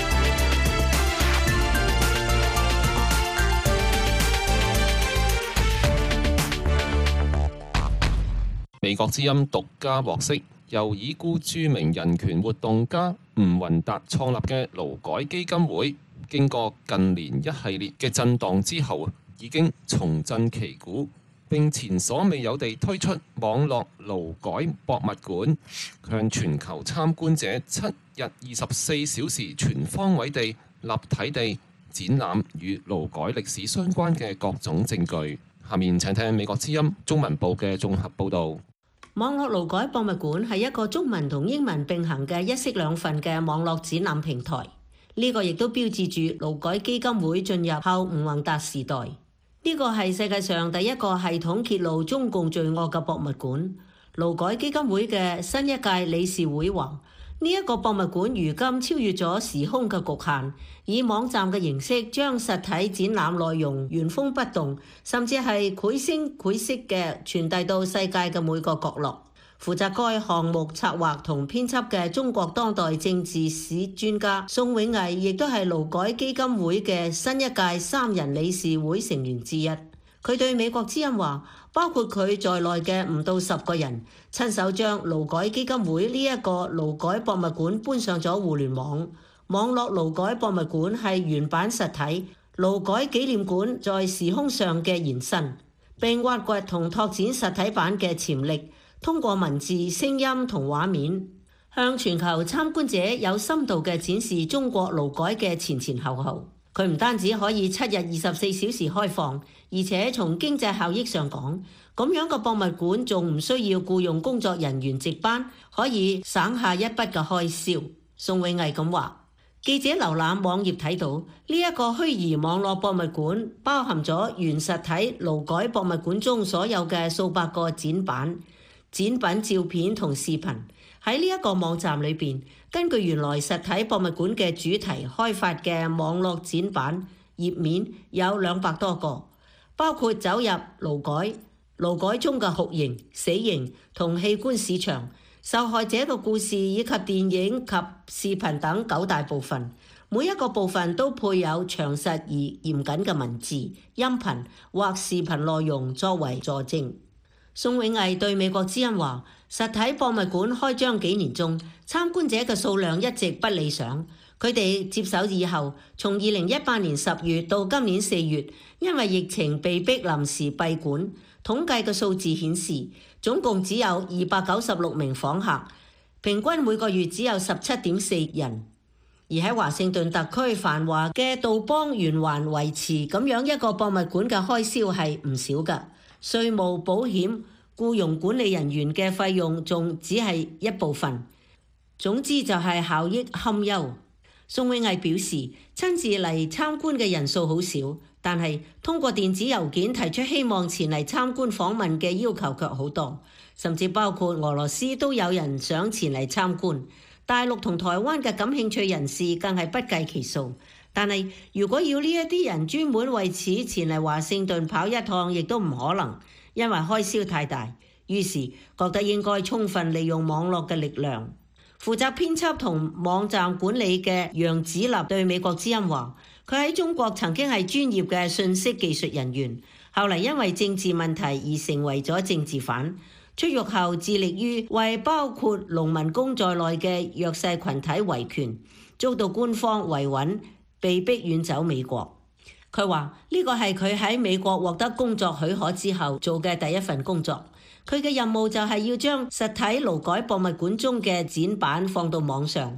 美國之音獨家獲悉，由已故著名人權活動家吳雲達創立嘅勞改基金會，經過近年一系列嘅震盪之後，已經重振旗鼓，並前所未有地推出網絡勞改博物館，向全球參觀者七日二十四小時全方位地、立體地展覽與勞改歷史相關嘅各種證據。下面請聽美國之音中文部嘅綜合報導。 網絡勞改博物館係一個中文同英文並行嘅一式兩份嘅網絡展覽平台。呢個亦都標誌住勞改基金會進入後吳宏達時代。呢個係世界上第一個系統揭露中共罪惡嘅博物館。勞改基金會嘅新一屆理事會話，呢一個博物館如今超越咗時空嘅局限，以網站嘅形式將實體展覽內容原封不動，甚至係繪聲繪色嘅傳遞到世界嘅每個角落。負責該項目策劃同編輯嘅中國當代政治史專家宋永毅，亦都係勞改基金會嘅新一屆三人理事會成員之一。佢對美國之音話，包括佢在內嘅唔到十個人親手將勞改基金會呢一個勞改博物館搬上咗互聯網。網絡勞改博物館係原版實體勞改紀念館在時空上嘅延伸，並挖掘同拓展實體版嘅潛力，通過文字、聲音同畫面，向全球參觀者有深度嘅展示中國勞改嘅前前後後。佢唔單止可以七日二十四小時開放，而且從經濟效益上講，咁樣嘅博物館仲唔需要僱用工作人員值班，可以省下一筆嘅開銷。宋永毅咁話，記者瀏覽網頁睇到呢一個虛擬網絡博物館包含咗原實體勞改博物館中所有嘅數百個展板、展品照片同視頻。喺呢一個網站裏邊，根據原來實體博物館嘅主題開發嘅網絡展板頁面有兩百多個，包括走入勞改、勞改中嘅酷刑、死刑同器官市場、受害者嘅故事以及電影及視頻等九大部分。每一個部分都配有詳實而嚴謹嘅文字、音頻或視頻內容作為佐證。宋永毅對美國之音話，實體博物館開張幾年中，參觀者嘅數量一直不理想。佢哋接手以後，從二零一八年十月到今年四月，因為疫情被迫臨時閉館。統計嘅數字顯示，總共只有二百九十六名訪客，平均每個月只有十七點四人。而喺華盛頓特區繁華嘅杜邦圓環維持咁樣一個博物館嘅開銷係唔少㗎。稅務、保險、僱用管理人員嘅費用仲只係一部分，總之就係效益堪憂。宋永毅表示，親自嚟參觀嘅人數好少，但係通過電子郵件提出希望前嚟參觀訪問嘅要求卻好多，甚至包括俄羅斯都有人想前嚟參觀，大陸同台灣嘅感興趣人士更係不計其數。但係如果要呢一啲人專門為此前嚟華盛頓跑一趟，亦都唔可能，因為開銷太大。於是覺得應該充分利用網絡嘅力量。負責編輯同網站管理嘅楊子立對美國之音話，佢喺中國曾經係專業嘅信息技術人員，後嚟因為政治問題而成為咗政治犯。出獄後致力於為包括農民工在內嘅弱勢群體維權，遭到官方維穩，被逼遠走美國。佢話呢個係佢喺美國獲得工作許可之後做嘅第一份工作。佢嘅任務就係要將實體勞改博物館中嘅展板放到網上，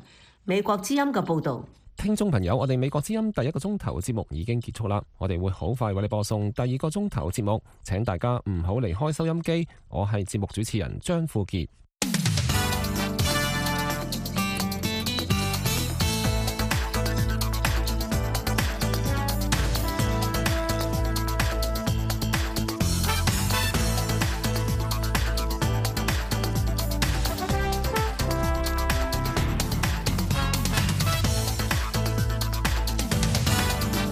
美國之音嘅報導。 聽眾朋友，我哋美國之音第一個鐘頭節目已經結束啦，我哋會好快為你播送第二個鐘頭節目，請大家唔好離開收音機。我係節目主持人張富傑。